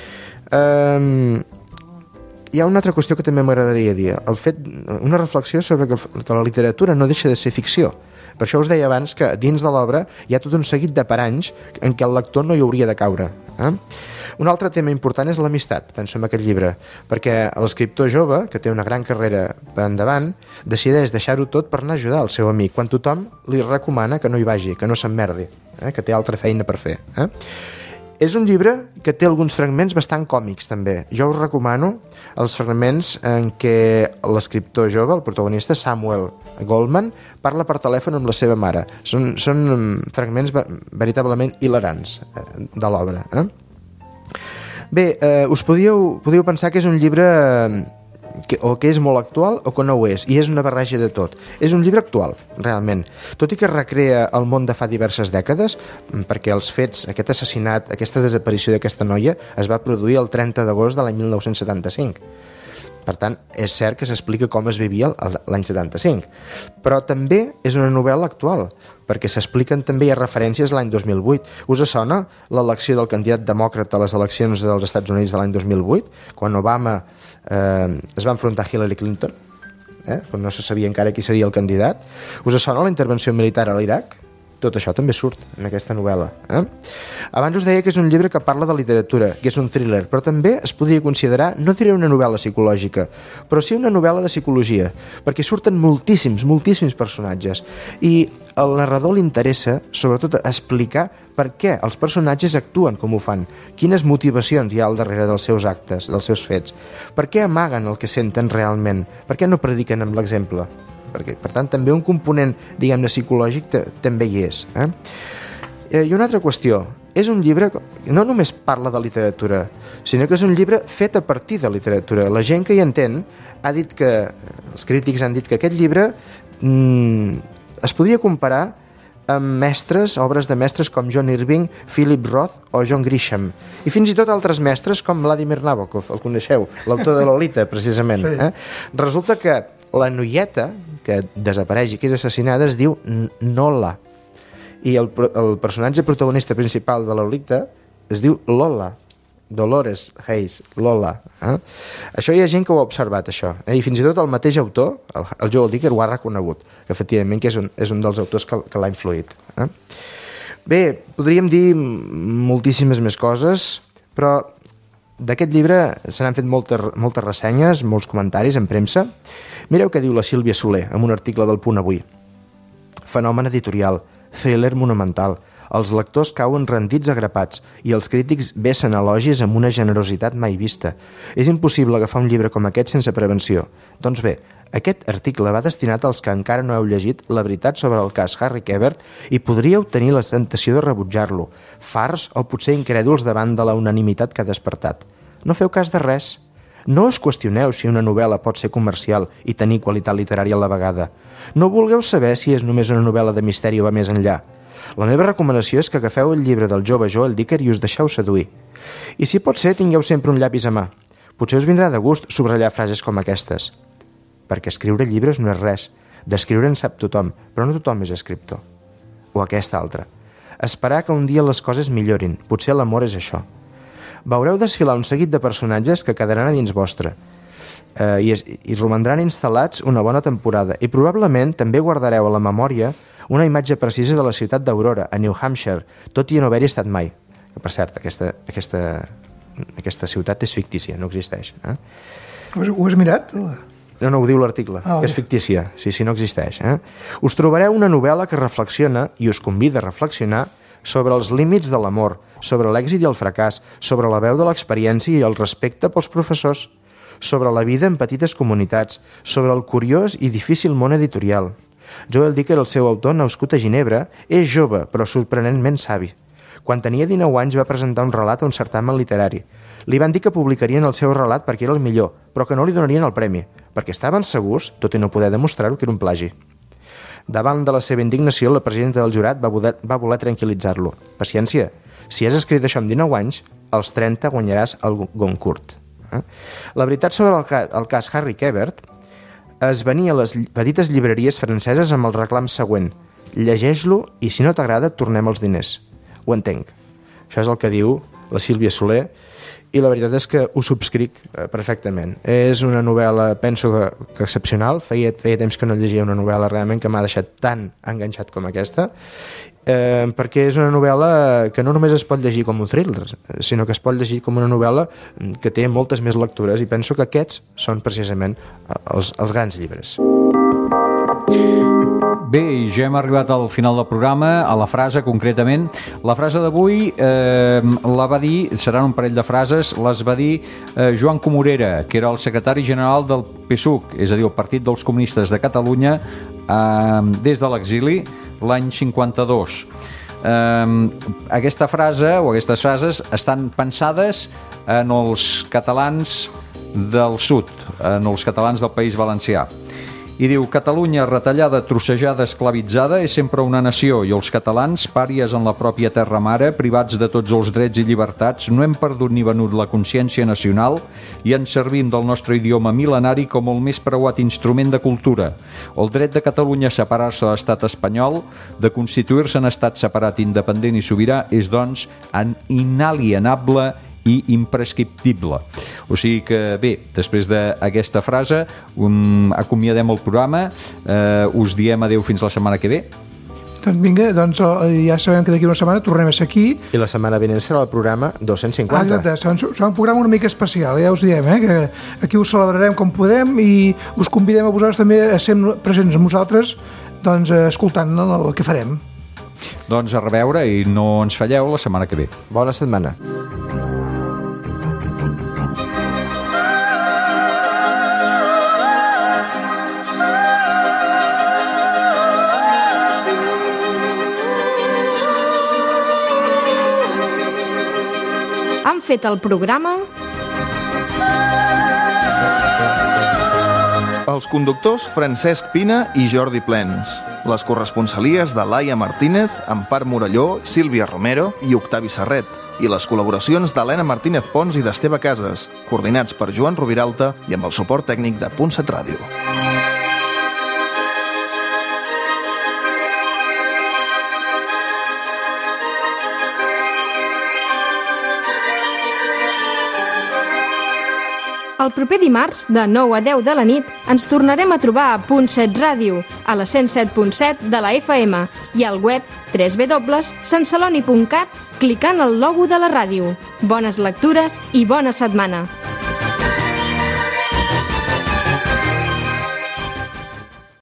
Um, Hi ha una altra qüestió que també m'agradaria dir, el fet, una reflexió sobre que, que la literatura no deixa de ser ficció. Per això us deia abans que dins de l'obra hi ha tot un seguit de paranys en què el lector no hi hauria de caure. Eh? Un altre tema important és l'amistat, penso en aquest llibre, perquè l'escriptor jove, que té una gran carrera per endavant, decideix deixar-ho tot per anar a ajudar el seu amic, quan tothom li recomana que no hi vagi, que no s'emmerdi, eh? que té altra feina per fer. Eh? És un llibre que té alguns fragments bastant còmics, també. Jo us recomano els fragments en què l'escriptor jove, el protagonista, Samuel Goldman, parla per telèfon amb la seva mare. Són, són fragments veritablement hilarants de l'obra. Eh? Bé, eh, us podíeu, podíeu pensar que és un llibre que, o que és molt actual o que no ho és, i és una barreja de tot. És un llibre actual, realment. Tot i que recrea el món de fa diverses dècades, perquè els fets, aquest assassinat, aquesta desaparició d'aquesta noia es va produir el trenta d'agost de l'any mil nou-cents setanta-cinc. Per tant, és cert que s'explica com es vivia l'any setanta-cinc. Però també és una novel·la actual, perquè s'expliquen també hi ha referències a l'any dos mil vuit. Us sona l'elecció del candidat demòcrata a les eleccions dels Estats Units de l'any dos mil vuit, quan Obama eh, es va enfrontar a Hillary Clinton, eh, quan no se sabia encara qui seria el candidat? Us sona la intervenció militar a l'Iraq? tot això també surt en aquesta novel·la. Eh? Abans us deia que és un llibre que parla de literatura, que és un thriller, però també es podria considerar, no diré una novel·la psicològica, però sí una novel·la de psicologia, perquè surten moltíssims, moltíssims personatges, i al narrador li interessa, sobretot, explicar per què els personatges actuen com ho fan, quines motivacions hi ha al darrere dels seus actes, dels seus fets, per què amaguen el que senten realment, per què no prediquen amb l'exemple. Perquè, per tant, també un component, diguem-ne, psicològic també hi és. Eh? I una altra qüestió, és un llibre que no només parla de literatura, sinó que és un llibre fet a partir de literatura. La gent que hi entén ha dit que, els crítics han dit que aquest llibre mmm, es podria comparar amb mestres, obres de mestres com John Irving, Philip Roth o John Grisham, i fins i tot altres mestres com Vladimir Nabokov, el coneixeu, l'autor de Lolita, precisament. Eh? Resulta que la noieta que desapareix i que és assassinada es diu Nola, i el, el personatge protagonista principal de Lolita es diu Lola, Dolores Hayes, Lola. Eh? Això hi ha gent que ho ha observat, això. Eh? I fins i tot el mateix autor, el, el Joel Dicker, ho ha reconegut, que efectivament que és, un, és un dels autors que, que l'ha influït. Eh? Bé, podríem dir moltíssimes més coses, però d'aquest llibre se n'han fet moltes, moltes ressenyes, molts comentaris en premsa. Mireu què diu la Sílvia Soler en un article del Punt Avui. Fenomen editorial, thriller monumental. Els lectors cauen rendits agrapats i els crítics vessen elogis amb una generositat mai vista. És impossible agafar un llibre com aquest sense prevenció. Doncs bé, aquest article va destinat als que encara no heu llegit la veritat sobre el cas Harry Quebert i podríeu tenir la tentació de rebutjar-lo, fars o potser incrèduls davant de la unanimitat que ha despertat. No feu cas de res. No us qüestioneu si una novel·la pot ser comercial i tenir qualitat literària a la vegada. No vulgueu saber si és només una novel·la de misteri o va més enllà. La meva recomanació és que agafeu el llibre del jove Joel Dicker i us deixeu seduir. I si pot ser, tingueu sempre un llapis a mà. Potser us vindrà de gust subratllar frases com aquestes. Perquè escriure llibres no és res. D'escriure en sap tothom, però no tothom és escriptor. O aquesta altra. Esperar que un dia les coses millorin. Potser l'amor és això. Veureu desfilar un seguit de personatges que quedaran a dins vostre eh, i, es, i romandran instal·lats una bona temporada i probablement també guardareu a la memòria una imatge precisa de la ciutat d'Aurora, a New Hampshire, tot i no haver-hi estat mai. Per cert, aquesta, aquesta, aquesta ciutat és fictícia, no existeix. Eh? Ho has mirat? No, no, ho diu l'article, ah, que és fictícia, sí, sí, no existeix. Eh? Us trobareu una novel·la que reflexiona i us convida a reflexionar sobre els límits de l'amor, sobre l'èxit i el fracàs, sobre la veu de l'experiència i el respecte pels professors, sobre la vida en petites comunitats, sobre el curiós i difícil món editorial. Joel Dicker, el seu autor, nascut a Ginebra, és jove, però sorprenentment savi. Quan tenia dinou anys va presentar un relat a un certamen literari. Li van dir que publicarien el seu relat perquè era el millor, però que no li donarien el premi, perquè estaven segurs, tot i no poder demostrar-ho, que era un plagi. Davant de la seva indignació, la presidenta del jurat va voler, va voler tranquil·litzar-lo. Paciència, si has escrit això amb dinou anys, als trenta guanyaràs el Goncourt. Eh? La veritat sobre el, ca el cas Harry Quebert es venia a les petites llibreries franceses amb el reclam següent: llegeix-lo i si no t'agrada tornem els diners. Ho entenc. Això és el que diu la Sílvia Soler i la veritat és que ho subscric eh, perfectament. És una novel·la, penso que, que excepcional. Feia, feia temps que no llegia una novel·la realment que m'ha deixat tan enganxat com aquesta, eh, perquè és una novel·la que no només es pot llegir com un thriller, sinó que es pot llegir com una novel·la que té moltes més lectures i penso que aquests són precisament els, els grans llibres. Bé, i ja hem arribat al final del programa, a la frase concretament. La frase d'avui eh, la va dir, seran un parell de frases, les va dir eh, Joan Comorera, que era el secretari general del P S U C, és a dir, el Partit dels Comunistes de Catalunya, eh, des de l'exili, l'any cinquanta-dos. Eh, aquesta frase, o aquestes frases, estan pensades en els catalans del sud, en els catalans del País Valencià. I diu: Catalunya retallada, trossejada, esclavitzada és sempre una nació i els catalans, pàries en la pròpia terra mare, privats de tots els drets i llibertats, no hem perdut ni venut la consciència nacional i ens servim del nostre idioma mil·lenari com el més preuat instrument de cultura. El dret de Catalunya a separar-se de l'estat espanyol, de constituir-se en estat separat, independent i sobirà, és doncs inalienable i imprescriptible. O sigui que, bé, després d'aquesta frase um, acomiadem el programa, eh, us diem adeu fins la setmana que ve. Doncs vinga, doncs ja sabem que d'aquí una setmana tornem a ser aquí. I la setmana vinent serà el programa dos-cents cinquanta. Ah, exacte, serà un programa una mica especial, ja us diem, eh? Que aquí us celebrarem com podrem i us convidem a vosaltres també a ser presents amb nosaltres, doncs escoltant el que farem. Doncs a reveure i no ens falleu la setmana que ve. Bona setmana. Han fet el programa els conductors Francesc Pina i Jordi Plens, les corresponsalies de Laia Martínez, Empar Morelló, Sílvia Romero i Octavi Serret, i les col·laboracions d'Helena Martínez Pons i d'Esteve Casas, coordinats per Joan Roviralta i amb el suport tècnic de Punt set Ràdio. El proper dimarts, de nou a deu de la nit, ens tornarem a trobar a Punt set Ràdio, a la cent set punt set de la F M i al web w w w punt sant celoni punt cat clicant el logo de la ràdio. Bones lectures i bona setmana!